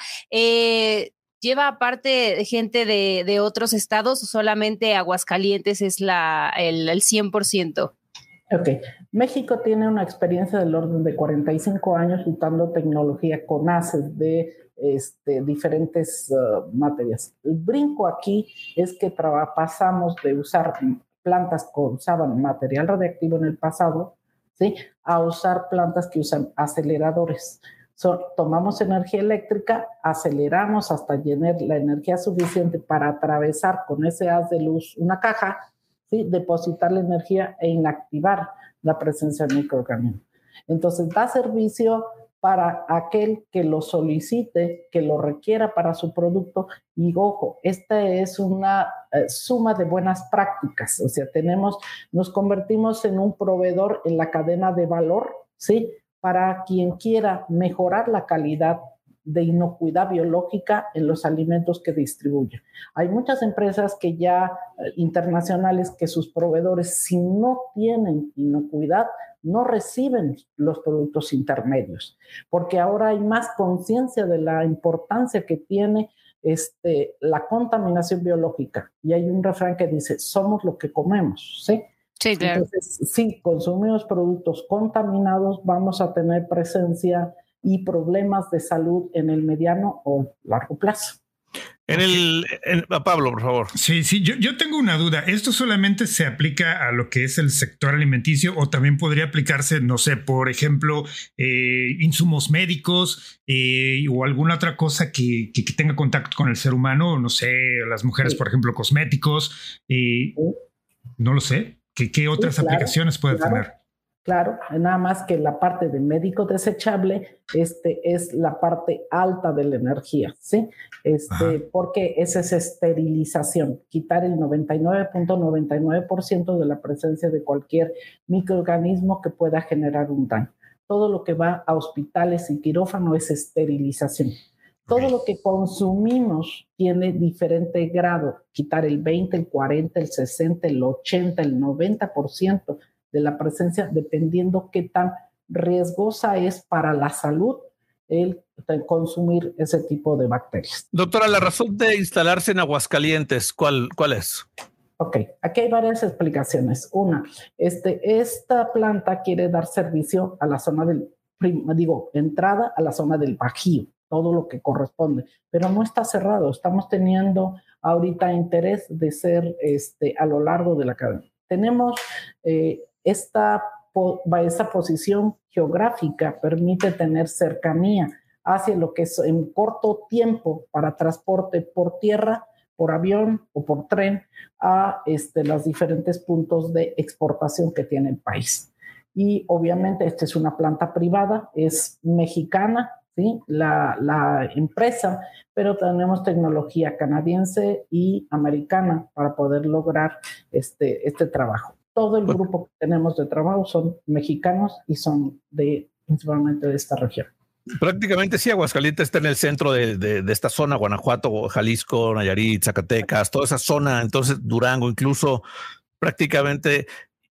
eh, lleva aparte gente de, de otros estados, o solamente Aguascalientes es la, el, el cien por ciento. Ok, México tiene una experiencia del orden de cuarenta y cinco años usando tecnología con haces de este, diferentes uh, materias. El brinco aquí es que pasamos de usar plantas que usaban material radiactivo en el pasado, ¿sí?, a usar plantas que usan aceleradores. So, tomamos energía eléctrica, aceleramos hasta llenar la energía suficiente para atravesar con ese haz de luz una caja, ¿sí?, depositar la energía e inactivar la presencia del microorganismo. Entonces, da servicio para aquel que lo solicite, que lo requiera para su producto. Y ojo, esta es una eh, suma de buenas prácticas. O sea, tenemos, nos convertimos en un proveedor en la cadena de valor, ¿sí?, para quien quiera mejorar la calidad de inocuidad biológica en los alimentos que distribuyen. Hay muchas empresas que ya eh, internacionales que sus proveedores, si no tienen inocuidad, no reciben los productos intermedios, porque ahora hay más conciencia de la importancia que tiene este, la contaminación biológica. Y hay un refrán que dice, somos lo que comemos, ¿sí? Sí, claro. Entonces, si consumimos productos contaminados, vamos a tener presencia y problemas de salud en el mediano o largo plazo. En el, en, Pablo, por favor. Sí, sí, yo, yo tengo una duda. ¿Esto solamente se aplica a lo que es el sector alimenticio o también podría aplicarse, no sé, por ejemplo, eh, insumos médicos eh, o alguna otra cosa que, que, que tenga contacto con el ser humano? No sé, las mujeres, sí. por ejemplo, cosméticos. Eh, sí. No lo sé. ¿Qué, qué otras sí, claro, aplicaciones puede claro. tener? Claro, nada más que la parte de médico desechable este, es la parte alta de la energía, ¿sí? Este, porque esa es esterilización, quitar el noventa y nueve punto noventa y nueve por ciento de la presencia de cualquier microorganismo que pueda generar un daño. Todo lo que va a hospitales y quirófano es esterilización. Todo lo que consumimos tiene diferente grado, quitar el veinte, el cuarenta, el sesenta, el ochenta, el noventa por ciento de la presencia, dependiendo qué tan riesgosa es para la salud el consumir ese tipo de bacterias. Doctora, la razón de instalarse en Aguascalientes, ¿cuál, cuál es? Ok, aquí hay varias explicaciones. Una, este, esta planta quiere dar servicio a la zona del, digo, entrada a la zona del Bajío, todo lo que corresponde, pero no está cerrado. Estamos teniendo ahorita interés de ser este, a lo largo de la cadena. Tenemos eh, esta, esta posición geográfica, permite tener cercanía hacia lo que es en corto tiempo para transporte por tierra, por avión o por tren a este, los diferentes puntos de exportación que tiene el país. Y obviamente esta es una planta privada, es mexicana, ¿sí? la, la empresa, pero tenemos tecnología canadiense y americana para poder lograr este, este trabajo. Todo el grupo que tenemos de trabajo son mexicanos y son de, principalmente de esta región. Prácticamente sí, Aguascalientes está en el centro de, de, de esta zona, Guanajuato, Jalisco, Nayarit, Zacatecas, toda esa zona, entonces Durango incluso prácticamente,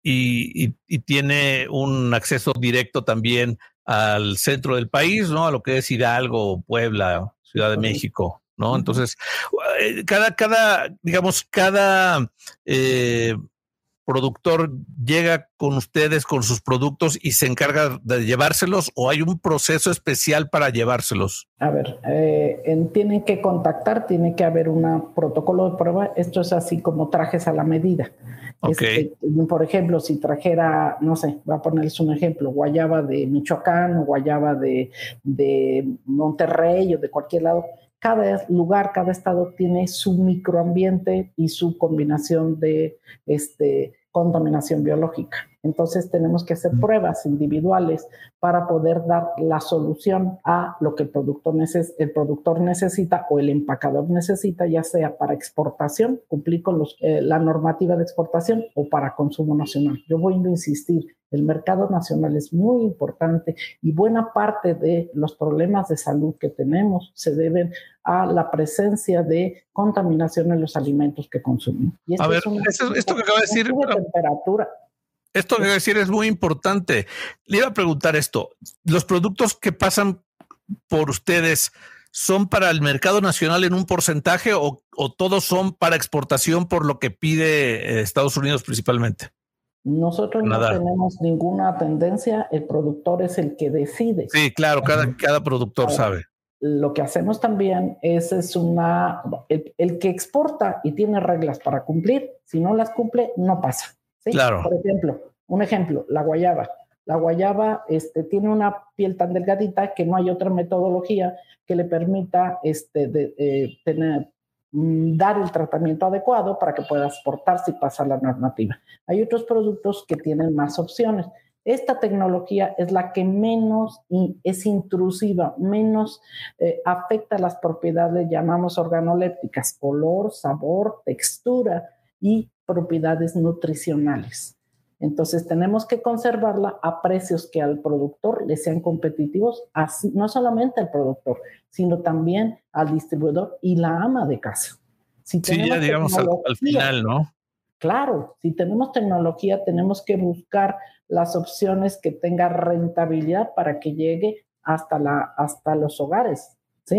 y, y, y tiene un acceso directo también al centro del país, ¿no? A lo que es Hidalgo, Puebla, Ciudad de México, ¿no? Entonces, cada, cada, digamos, cada eh, productor llega con ustedes, con sus productos y se encarga de llevárselos, ¿o hay un proceso especial para llevárselos? A ver, eh, en, tienen que contactar, tiene que haber un protocolo de prueba. Esto es así como trajes a la medida. Okay. Este, por ejemplo, si trajera, no sé, voy a ponerles un ejemplo, guayaba de Michoacán o guayaba de, de Monterrey o de cualquier lado, cada lugar, cada estado tiene su microambiente y su combinación de este, contaminación biológica. Entonces tenemos que hacer pruebas individuales para poder dar la solución a lo que el productor, neces- el productor necesita o el empacador necesita, ya sea para exportación, cumplir con los, eh, la normativa de exportación, o para consumo nacional. Yo voy a insistir, el mercado nacional es muy importante y buena parte de los problemas de salud que tenemos se deben a la presencia de contaminación en los alimentos que consumimos. Y esto a ver, es una, esto, esto que acaba de decir... temperatura. Esto que decir es muy importante. Le iba a preguntar esto. ¿Los productos que pasan por ustedes son para el mercado nacional en un porcentaje o, o todos son para exportación por lo que pide Estados Unidos principalmente? Nosotros Nada. no tenemos ninguna tendencia. El productor es el que decide. Sí, claro. Cada, cada productor Ahora, sabe. Lo que hacemos también es, es una... El, el que exporta y tiene reglas para cumplir, si no las cumple, no pasa. ¿Sí? Claro. Por ejemplo, un ejemplo, la guayaba. La guayaba este, tiene una piel tan delgadita que no hay otra metodología que le permita este, de, eh, tener, mm, dar el tratamiento adecuado para que pueda exportarse y pasar la normativa. Hay otros productos que tienen más opciones. Esta tecnología es la que menos in, es intrusiva, menos eh, afecta las propiedades, llamamos organolépticas, color, sabor, textura y propiedades nutricionales. Entonces tenemos que conservarla a precios que al productor le sean competitivos, así, no solamente al productor, sino también al distribuidor y la ama de casa. Si sí, ya digamos al, al final, ¿no? Claro, si tenemos tecnología, tenemos que buscar las opciones que tengan rentabilidad para que llegue hasta, la, hasta los hogares, ¿sí?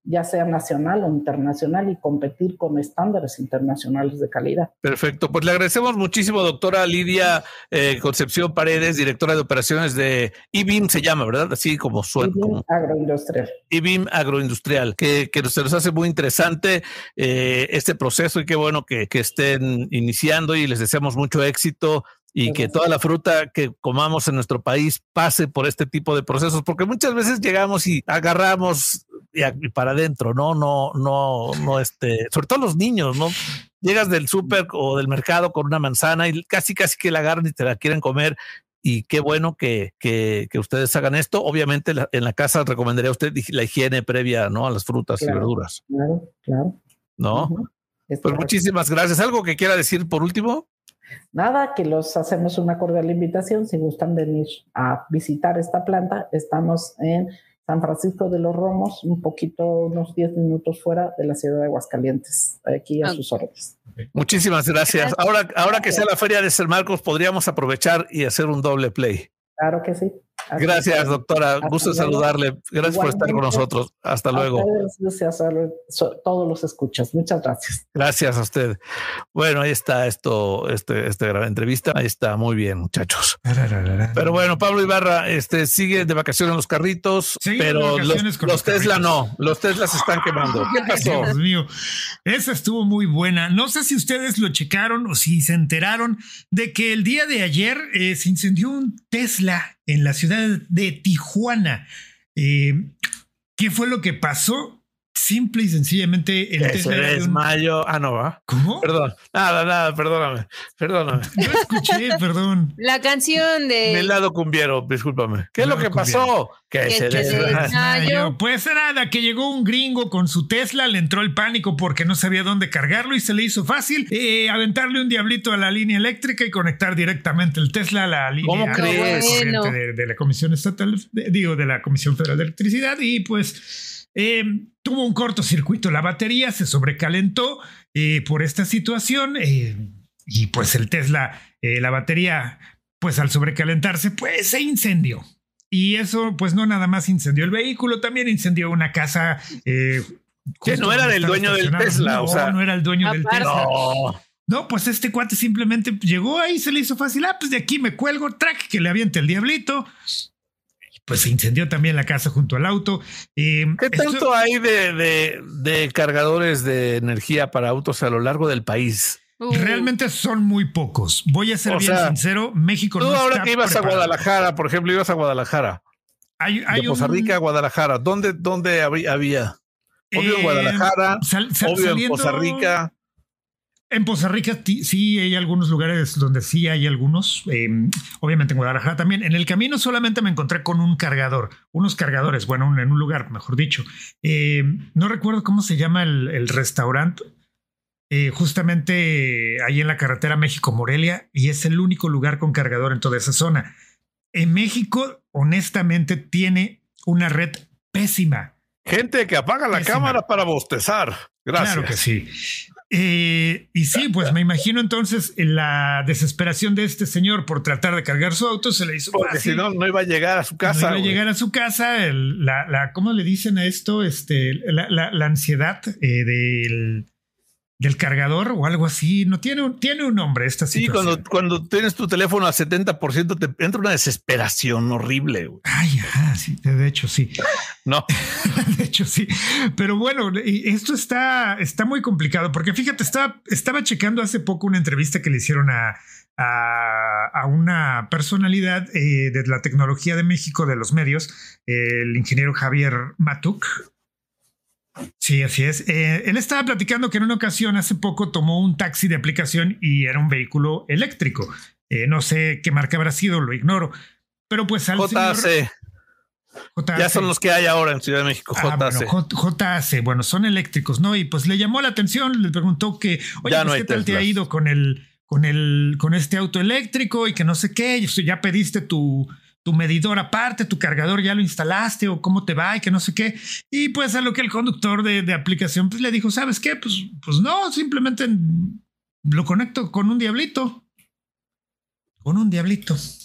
ya sea nacional o internacional, y competir con estándares internacionales de calidad. Perfecto, pues le agradecemos muchísimo, doctora Lidia eh, Concepción Paredes, directora de operaciones de I B I M, se llama, ¿verdad? Así como suena. I B I M Agroindustrial. I B I M Agroindustrial, que, que se nos hace muy interesante eh, este proceso, y qué bueno que, que estén iniciando, y les deseamos mucho éxito. Y que toda la fruta que comamos en nuestro país pase por este tipo de procesos, porque muchas veces llegamos y agarramos y, a, y para adentro, no, no, no, no, este, sobre todo los niños, ¿no? Llegas del súper o del mercado con una manzana y casi, casi que la agarran y te la quieren comer. Y qué bueno que, que, que ustedes hagan esto. Obviamente la, en la casa recomendaría a usted la higiene previa, ¿no? A las frutas claro, y verduras. Claro, claro. ¿No? Uh-huh. Pues muchísimas gracias. ¿Algo que quiera decir por último? Nada, que los hacemos una cordial invitación. Si gustan venir a visitar esta planta, estamos en San Francisco de los Romos, un poquito, unos diez minutos fuera de la ciudad de Aguascalientes, aquí a sus órdenes. Muchísimas gracias. Ahora, ahora que sea la Feria de San Marcos, podríamos aprovechar y hacer un doble play. Claro que sí. Así Gracias, que, doctora. Gusto en saludarle. Gracias por estar con nosotros. Hasta luego. Gracias a todos los escuchas. Muchas gracias. Gracias a usted. Bueno, ahí está esto, este, esta gran entrevista. Ahí está. Muy bien, muchachos. Pero bueno, Pablo Ibarra este, sigue de vacaciones en los carritos, sí, pero los, los, los Tesla no. Los Tesla se están quemando. ¿Qué pasó? Dios mío. Esa estuvo muy buena. No sé si ustedes lo checaron o si se enteraron de que el día de ayer eh, se incendió un Tesla en la ciudad de Tijuana. Eh, ¿Qué fue lo que pasó? Simple y sencillamente el Tesla de desmayo. Un... Ah, no, va. ¿Cómo? Perdón. Nada, nada, perdóname. Perdóname. Yo escuché, perdón. La canción de... Del lado cumbiero, discúlpame. ¿Qué es lo que pasó? Que, que se desmayó. Pues nada, que llegó un gringo con su Tesla, le entró el pánico porque no sabía dónde cargarlo y se le hizo fácil eh, aventarle un diablito a la línea eléctrica y conectar directamente el Tesla a la línea ¿Cómo crees? Corriente de, de la Comisión Estatal, de, digo, de la Comisión Federal de Electricidad, y pues... Eh, tuvo un cortocircuito la batería, se sobrecalentó eh, por esta situación eh, y pues el Tesla, eh, la batería, pues al sobrecalentarse, pues se incendió. Y eso, pues no nada más incendió el vehículo, también incendió una casa. Eh, que no era del dueño del Tesla. No, o sea, no era el dueño aparte. del Tesla. No. No, pues este cuate simplemente llegó ahí, se le hizo fácil. Ah, pues de aquí me cuelgo, track, que le aviente el diablito. Pues se incendió también la casa junto al auto. Eh, ¿Qué tanto esto... hay de, de, de cargadores de energía para autos a lo largo del país? Uh. Realmente son muy pocos. Voy a ser o bien sea, sincero, México tú no ahora está que ibas preparado. a Guadalajara, por ejemplo, ibas a Guadalajara. Hay, hay de Costa Rica a Guadalajara. ¿Dónde, dónde había? Obvio eh, en Guadalajara, sal, sal, obvio saliendo... en Costa Rica. En Costa Rica sí hay algunos lugares donde sí hay algunos, eh, obviamente en Guadalajara también. En el camino solamente me encontré con un cargador, unos cargadores, bueno, un, en un lugar, mejor dicho. Eh, no recuerdo cómo se llama el, el restaurante, eh, justamente ahí en la carretera México-Morelia, y es el único lugar con cargador en toda esa zona. En México, honestamente, tiene una red pésima. Gente que apaga la pésima. cámara para bostezar. Gracias. Claro que sí. Eh, y sí, pues me imagino entonces la desesperación de este señor por tratar de cargar su auto se le hizo porque fácil. si no, no iba a llegar a su casa. No iba a llegar a su casa. El, la, la, ¿Cómo le dicen a esto? Este, la, la, la ansiedad eh, del, del cargador o algo así. No tiene un, tiene un nombre esta situación. Sí, cuando, cuando tienes tu teléfono al setenta por ciento te entra una desesperación horrible. Güey. Ay, ajá, sí, de hecho sí. No. De hecho sí. Pero bueno, esto está, está muy complicado porque fíjate, estaba, estaba checando hace poco una entrevista que le hicieron a, a, a una personalidad eh, de la tecnología de México, de los medios, eh, el ingeniero Javier Matuk. Sí, así es. Eh, él estaba platicando que en una ocasión hace poco tomó un taxi de aplicación y era un vehículo eléctrico. Eh, no sé qué marca habrá sido, lo ignoro. Pero pues al J A C. señor... J A C. Ya son los que hay ahora en Ciudad de México. J A C. Ah, bueno, J A C, bueno, son eléctricos, ¿no? Y pues le llamó la atención, le preguntó que, oye, ya pues, no ¿qué tal Teslas. te ha ido con el, con el, con este auto eléctrico y que no sé qué? Ya pediste tu, tu medidor aparte, tu cargador ya lo instalaste o cómo te va y que no sé qué. Y pues a lo que el conductor de, de aplicación pues le dijo, ¿sabes qué? Pues, pues no, simplemente lo conecto con un diablito. Con un diablito.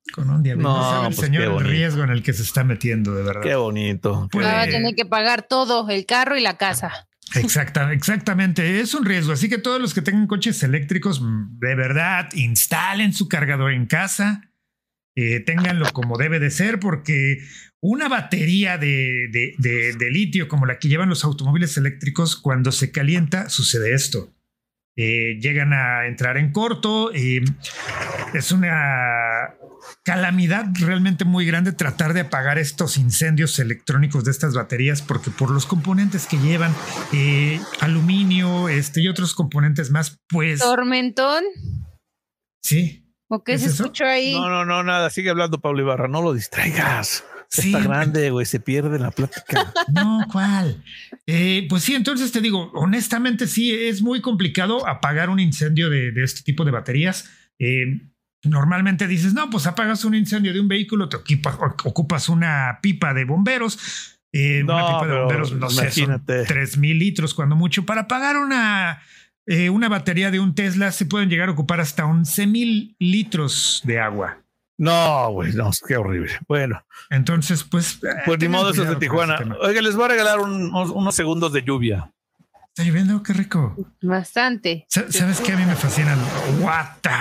Con un diabetes. No, no sabe el pues señor qué el bonito. riesgo en el que se está metiendo, de verdad. Qué bonito. Pues, Va a tener que pagar todo, el carro y la casa. Exacta, exactamente, es un riesgo. Así que todos los que tengan coches eléctricos, de verdad, instalen su cargador en casa, eh, ténganlo como debe de ser, porque una batería de, de, de, de litio como la que llevan los automóviles eléctricos, cuando se calienta, sucede esto. Eh, llegan a entrar en corto. Eh, es una calamidad realmente muy grande tratar de apagar estos incendios electrónicos de estas baterías, porque por los componentes que llevan, eh, aluminio, este y otros componentes más, pues. ¿Tormentón? Sí. ¿O qué se escuchó ahí? No, no, no, nada. Sigue hablando, Pablo Ibarra. No lo distraigas. Sí. Está grande, güey. Se pierde la plática. No, ¿cuál? Eh, pues sí, entonces te digo, honestamente sí, es muy complicado apagar un incendio de, de este tipo de baterías. Eh, normalmente dices, no, pues apagas un incendio de un vehículo, te ocupas, ocupas una pipa de bomberos. Eh, No, una pipa de pero bomberos, no sé, son imagínate. tres mil litros cuando mucho. Para apagar una, eh, una batería de un Tesla se pueden llegar a ocupar hasta once mil litros de agua. No, güey, no, qué horrible. Bueno, entonces, pues. Pues ni modo, eso es de cuidado con Tijuana. ese tema. Oiga, les voy a regalar un- unos, unos segundos de lluvia. Está lloviendo, qué rico. Bastante. Sa- ¿Sabes qué? A mí me fascinan. What the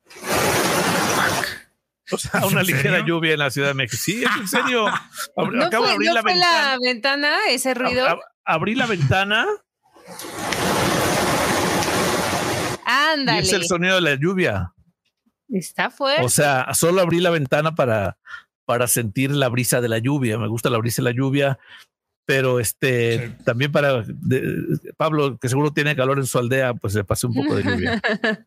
O sea, ¿Es una en ligera serio? lluvia en la Ciudad de México. Sí, es en serio. Ab- ¿No Acabo fue, de abrir no la fue ventana. la ventana ese ruido? Ab- ab- abrí la ventana y Ándale. es el sonido de la lluvia. Está fuerte. O sea, solo abrí la ventana para, para sentir la brisa de la lluvia. Me gusta la brisa de la lluvia, pero este Sí. también para de- Pablo, que seguro tiene calor en su aldea, pues le pasé un poco de lluvia.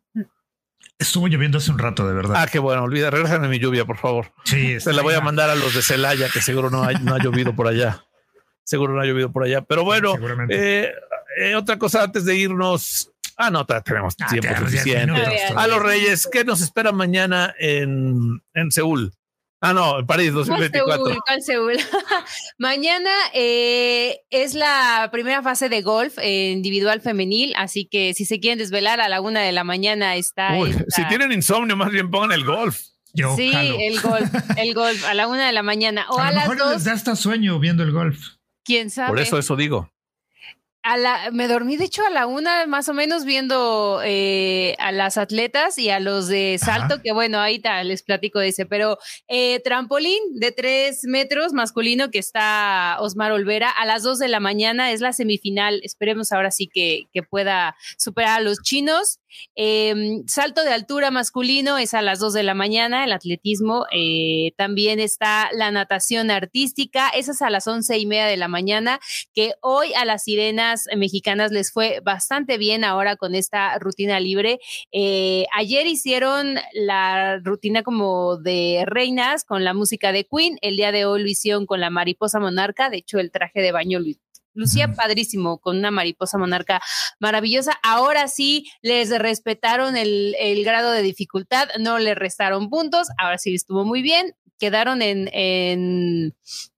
Estuvo lloviendo hace un rato, de verdad. Ah, qué bueno, olvida, regrésame mi lluvia, por favor. Sí, Se la voy a mandar a los de Celaya, que seguro no ha, no ha llovido por allá. Seguro no ha llovido por allá. Pero bueno, Seguramente. eh, eh, otra cosa antes de irnos. Ah, no, todavía tenemos Ah, tiempo tenemos diez suficiente. minutos A los Reyes, ¿qué nos espera mañana en, en Seúl? Ah, no, en París dos mil ¿Cuál veinticuatro. Seúl? ¿Cuál Seúl? Mañana eh, es la primera fase de golf eh, individual femenil, así que si se quieren desvelar a la una de la mañana está. Uy, esta- si tienen insomnio, más bien pongan el golf. Yo Sí, jalo. el golf, el golf a la una de la mañana o a a, lo las mejor dos, les da hasta sueño viendo el golf. quién sabe. Por eso, eso digo. A la, me dormí, de hecho, a la una más o menos viendo eh, a las atletas y a los de salto, Ajá. que bueno, ahí ta, les platico de ese, pero eh, trampolín de tres metros masculino que está Osmar Olvera a las dos de la mañana, es la semifinal, esperemos ahora sí que, que pueda superar a los chinos. Eh, salto de altura masculino es a las dos de la mañana, el atletismo, eh, también está la natación artística, esa es a las once y media de la mañana, que hoy a las sirenas mexicanas les fue bastante bien ahora con esta rutina libre. Eh, ayer hicieron la rutina como de reinas con la música de Queen, el día de hoy lo hicieron con la mariposa monarca, de hecho el traje de baño lo lucía padrísimo con una mariposa monarca maravillosa. Ahora sí les respetaron el, el grado de dificultad, no le restaron puntos, ahora sí estuvo muy bien, quedaron en, en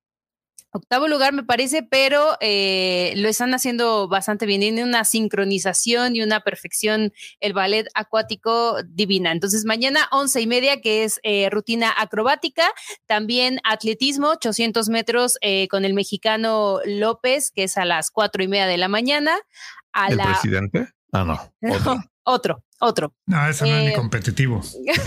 octavo lugar me parece, pero eh, lo están haciendo bastante bien, tiene una sincronización y una perfección el ballet acuático divina. Entonces mañana once y media que es eh, rutina acrobática, también atletismo, ochocientos metros eh, con el mexicano López, que es a las cuatro y media de la mañana. A ¿El la... presidente? Ah, no. Otro. otro, otro. No, eso no es Eh, ni competitivo.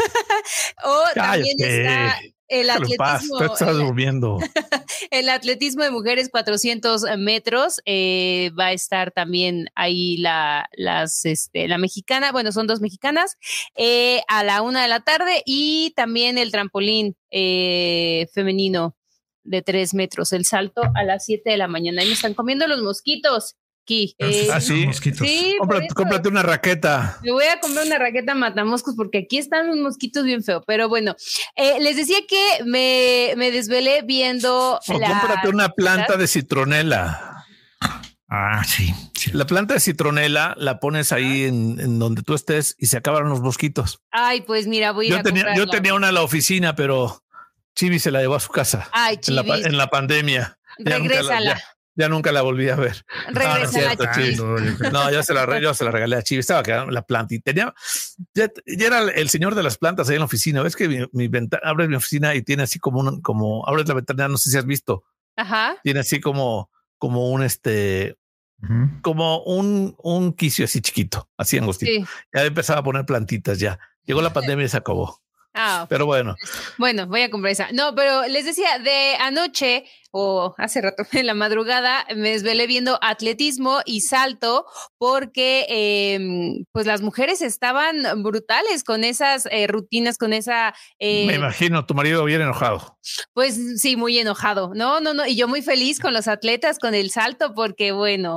O también Cállate. está el Déjalo en paz, atletismo. tú estás el- durmiendo. El atletismo de mujeres cuatrocientos metros eh, va a estar también ahí la, las, este, la mexicana, bueno, son dos mexicanas, eh, a la una de la tarde y también el trampolín eh, femenino de tres metros, el salto a las siete de la mañana. Ahí me están comiendo los mosquitos. Aquí. eh, Ah, sí. Mosquitos. sí, por Cómprate, eso. cómprate una raqueta. Me voy a comprar una raqueta matamoscos porque aquí están los mosquitos bien feo. Pero bueno, eh, les decía que me, me desvelé viendo O la- cómprate una planta de citronela. Ah, sí. sí. La planta de citronela la pones ahí en, en donde tú estés y se acaban los mosquitos. Ay, pues mira, voy a ir Yo a tenía, yo comprarla. tenía una en la oficina, pero Chivi se la llevó a su casa. Ay, en, la, pa- Chivis. en la pandemia. Ya nunca la- Regrésala. ya- Ya nunca la volví a ver. Regresa no, la Chivis. No, yo se la, yo se la regalé a Chivis. Estaba quedando la planta y tenía, ya, ya era el señor de las plantas ahí en la oficina. Ves que mi, mi ventana, abres mi oficina y tiene así como un, como, abres la ventana, no sé si has visto. Ajá. Tiene así como, como un este, uh-huh. como un, un quicio así chiquito, así angostito. Sí. Ya empezaba a poner plantitas ya. Llegó la pandemia y se acabó. Ah, pero bueno. Bueno, voy a comprar esa. No, pero les decía, de anoche o hace rato en la madrugada me desvelé viendo atletismo y salto porque eh, pues las mujeres estaban brutales con esas eh, rutinas, con esa... Eh, me imagino, tu marido bien enojado. Pues sí, muy enojado. No, no, no. Y yo muy feliz con los atletas, con el salto, porque bueno...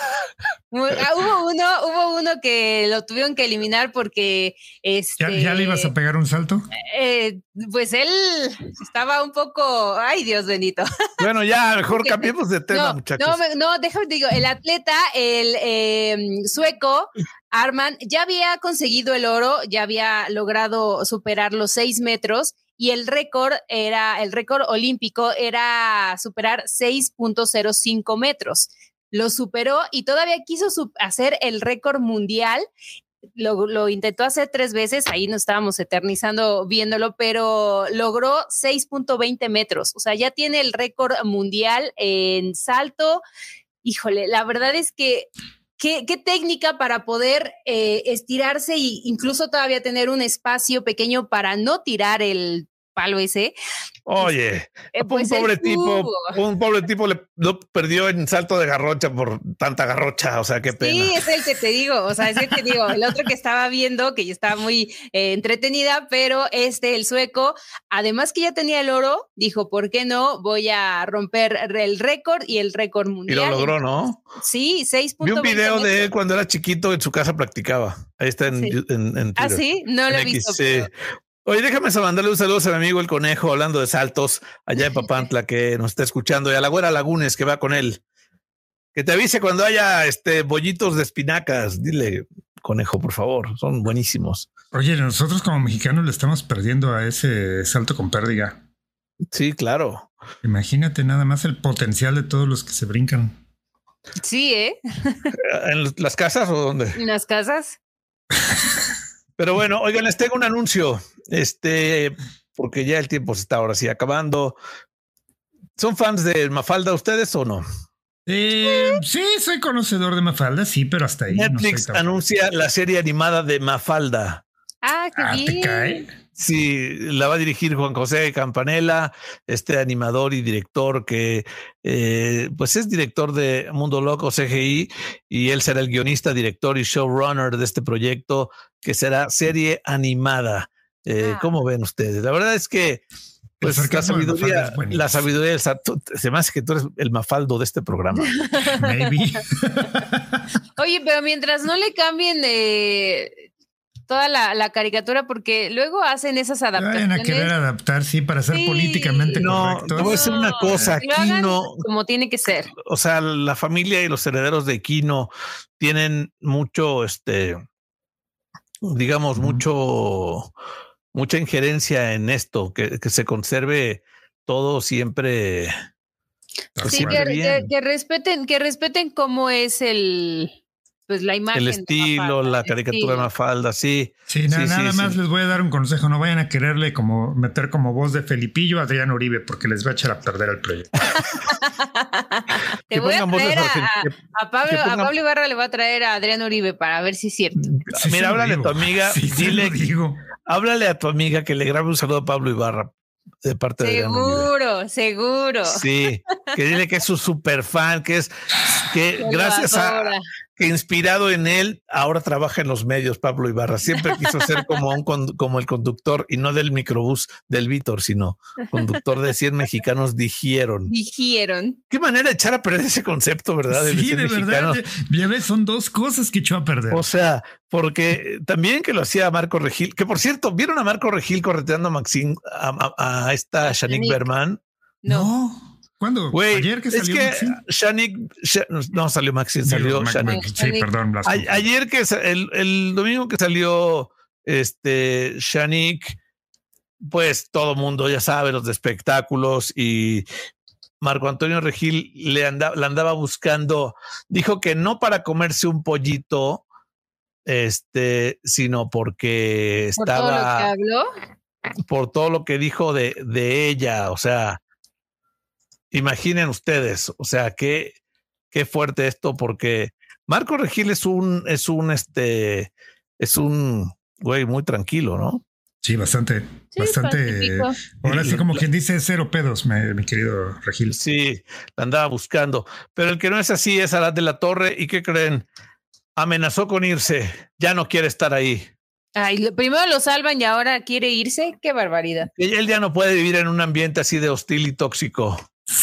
Hubo uno, hubo uno que lo tuvieron que eliminar porque este, ¿Ya, ¿Ya le ibas a pegar un salto? Eh, pues él estaba un poco, ay Dios bendito. Bueno, ya mejor cambiemos de tema, no, muchachos. No, no, déjame te digo, el atleta, el eh, sueco Arman, ya había conseguido el oro, ya había logrado superar los seis metros. Y el récord era, el récord olímpico era superar seis punto cero cinco metros. Lo superó y todavía quiso hacer el récord mundial. Lo, lo intentó hacer tres veces, ahí nos estábamos eternizando viéndolo, pero logró seis punto veinte metros. O sea, ya tiene el récord mundial en salto. Híjole, la verdad es que qué, qué técnica para poder eh, estirarse e incluso todavía tener un espacio pequeño para no tirar el palo ese. Oye, eh, pues un pobre tipo, un pobre tipo le lo perdió en salto de garrocha por tanta garrocha, o sea, qué pena. Sí, es el que te digo, o sea, es el que te digo, el otro que estaba viendo, que ya estaba muy eh, entretenida, pero este, el sueco, además que ya tenía el oro, dijo, ¿por qué no? Voy a romper el récord y el récord mundial. Y lo logró, ¿no? Sí, seis punto veinte. Vi un video de él cuando era chiquito en su casa practicaba. Ahí está en, sí. en, en Twitter. ¿Ah, sí? No lo he visto. Pero... Oye, déjame mandarle un saludo a mi amigo El Conejo, hablando de saltos, allá en Papantla, que nos está escuchando, y a la güera Lagunes, que va con él. Que te avise cuando haya este bollitos de espinacas. Dile, Conejo, por favor, son buenísimos. Oye, nosotros como mexicanos le estamos perdiendo a ese salto con pérdida. Sí, claro. Imagínate nada más el potencial de todos los que se brincan. Sí, ¿eh? ¿En las casas o dónde? En las casas. Pero bueno, oigan, les tengo un anuncio, este, porque ya el tiempo se está ahora sí acabando. ¿Son fans de Mafalda ustedes o no? Eh, sí, soy conocedor de Mafalda, sí, pero hasta ahí. Netflix no anuncia la serie animada de Mafalda. Ah, qué ah, bien. ¿Te cae? Sí, la va a dirigir Juan José Campanella, este animador y director que eh, pues es director de Mundo Loco C G I, y él será el guionista, director y showrunner de este proyecto que será serie animada. Eh, ah. ¿Cómo ven ustedes? La verdad es que pues la sabiduría, la sabiduría del salto, se me hace que tú eres el Mafaldo de este programa. Maybe. Oye, pero mientras no le cambien de toda la, la caricatura, porque luego hacen esas adaptaciones. Vayan a querer adaptar, sí, para ser sí. políticamente no, correctos. No, voy a decir una cosa, Kino, como tiene que ser. O sea, la familia y los herederos de Kino tienen mucho, este, digamos, mm. mucho, mucha injerencia en esto, que, que se conserve todo siempre. Pues sí, siempre que, que, que respeten, que respeten cómo es el... Pues la imagen. El estilo, Mafalda, la caricatura de Mafalda, sí. Sí, sí, nada, sí, nada sí, más sí. Les voy a dar un consejo. No vayan a quererle como meter como voz de Felipillo a Adrián Uribe, porque les va a echar a perder el proyecto. Te voy a traer a, a, a, Pablo, pongan... a Pablo Ibarra le va a traer a Adrián Uribe para ver si es cierto. Sí, Mira, háblale a tu amiga, sí, dile, digo. háblale a tu amiga que le grabe un saludo a Pablo Ibarra de parte de Adrián Uribe. Seguro, seguro. Sí, que dile que es su super fan, que es que gracias a que inspirado en él, ahora trabaja en los medios Pablo Ibarra. Siempre quiso ser como, un, como el conductor, y no del microbús del Víctor, sino conductor de cien mexicanos dijeron. Dijeron. Qué manera de echar a perder ese concepto, ¿verdad? De sí, de verdad. Ya ves, son dos cosas que echó a perder. O sea, porque también que lo hacía Marco Regil, que por cierto, ¿vieron a Marco Regil correteando a Maxine, a, a, a esta Shanique Berman? No. no. ¿Cuándo? Güey, ayer que salió es que Shanique, no salió Maxine, salió Digo, Shanique. Sí, perdón. A, ayer que el, el domingo que salió este Shanique, pues todo mundo ya sabe, los de espectáculos, y Marco Antonio Regil le anda, la andaba buscando. Dijo que no para comerse un pollito, este, sino porque ¿Por estaba. todo lo que habló? Por todo lo que dijo de, de ella. O sea, imaginen ustedes, o sea, qué, qué fuerte esto, porque Marco Regil es un, es un, este, es un güey muy tranquilo, ¿no? Sí, bastante, sí, bastante. Pacífico. Ahora sí, como quien dice, cero pedos, mi, mi querido Regil. Sí, la andaba buscando. Pero el que no es así es Arad de la Torre. ¿Y qué creen? Amenazó con irse. Ya no quiere estar ahí. Ay, primero lo salvan y ahora quiere irse. Qué barbaridad. Él ya no puede vivir en un ambiente así de hostil y tóxico.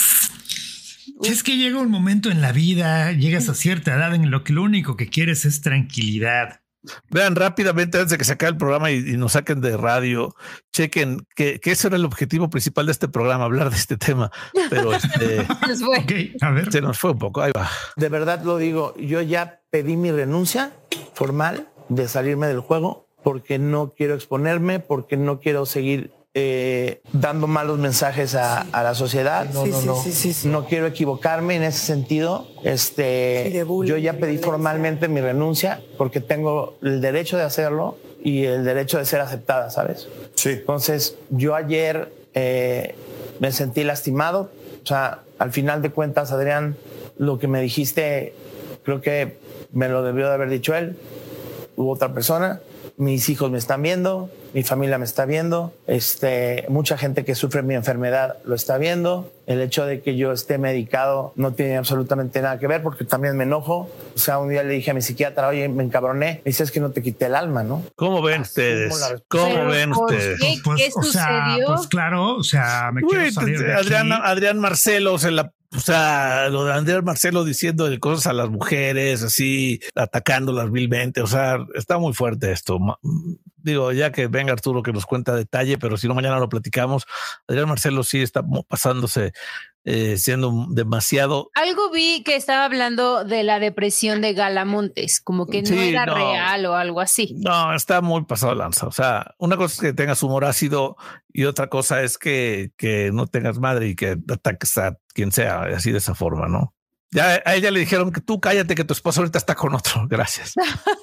Si es que llega un momento en la vida, llegas a cierta edad en lo que lo único que quieres es tranquilidad. Vean rápidamente antes de que se acabe el programa y, y nos saquen de radio, chequen que, que ese era el objetivo principal de este programa, hablar de este tema, pero este, okay, a ver. se nos fue un poco, ahí va. De verdad lo digo, yo ya pedí mi renuncia formal de salirme del juego porque no quiero exponerme, porque no quiero seguir eh, dando malos mensajes a, a la sociedad. No, sí, no, sí, no. Sí, sí, sí. No quiero equivocarme en ese sentido. Este, sí, bullying, yo ya pedí formalmente mi renuncia porque tengo el derecho de hacerlo y el derecho de ser aceptada, ¿sabes? Sí. Entonces, yo ayer eh, me sentí lastimado. O sea, al final de cuentas, Adrián, lo que me dijiste, creo que me lo debió de haber dicho él. Hubo otra persona. Mis hijos me están viendo, mi familia me está viendo, este, mucha gente que sufre mi enfermedad lo está viendo. El hecho de que yo esté medicado no tiene absolutamente nada que ver porque también me enojo. O sea, un día le dije a mi psiquiatra, oye, me encabroné. Me dice, es que no te quité el alma, ¿no? ¿Cómo ven ustedes? ¿Cómo ven ustedes? ¿Qué, pues, ¿qué o sea, sucedió? pues claro, o sea, me Uy, quiero salir de Adrián, aquí. Adrián Marcelo se la... O sea, lo de Adrián Marcelo diciendo de cosas a las mujeres, así, atacándolas vilmente. O sea, está muy fuerte esto. Digo, ya que venga Arturo que nos cuenta detalle, pero si no, mañana lo platicamos. Adrián Marcelo sí está pasándose, eh, siendo demasiado. Algo vi que estaba hablando de la depresión de Gala Montes, como que no Sí, era no. real o algo así. No, está muy pasado de lanza. O sea, una cosa es que tengas humor ácido y otra cosa es que, que no tengas madre y que ataques a quien sea, así de esa forma, ¿no? Ya a ella le dijeron que tú cállate, que tu esposo ahorita está con otro. Gracias.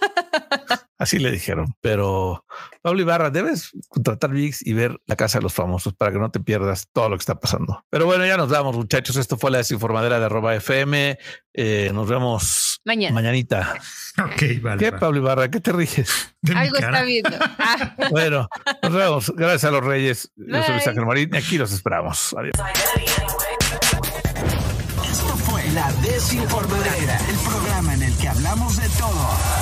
Así le dijeron. Pero Pablo Ibarra, debes contratar V I X y ver La Casa de los Famosos para que no te pierdas todo lo que está pasando. Pero bueno, ya nos vamos, muchachos. Esto fue la desinformadera de arroba F M. Eh, nos vemos mañana. Mañanita. Ok, vale. ¿Qué, vale. Pablo Ibarra? ¿Qué te ríes? Algo está viendo. Ah. Bueno, nos vemos. Gracias a los Reyes. Yo soy Bye. Luis Ángel Marín. Aquí los esperamos. Adiós. Esto fue La Desinformadera, el programa en el que hablamos de todo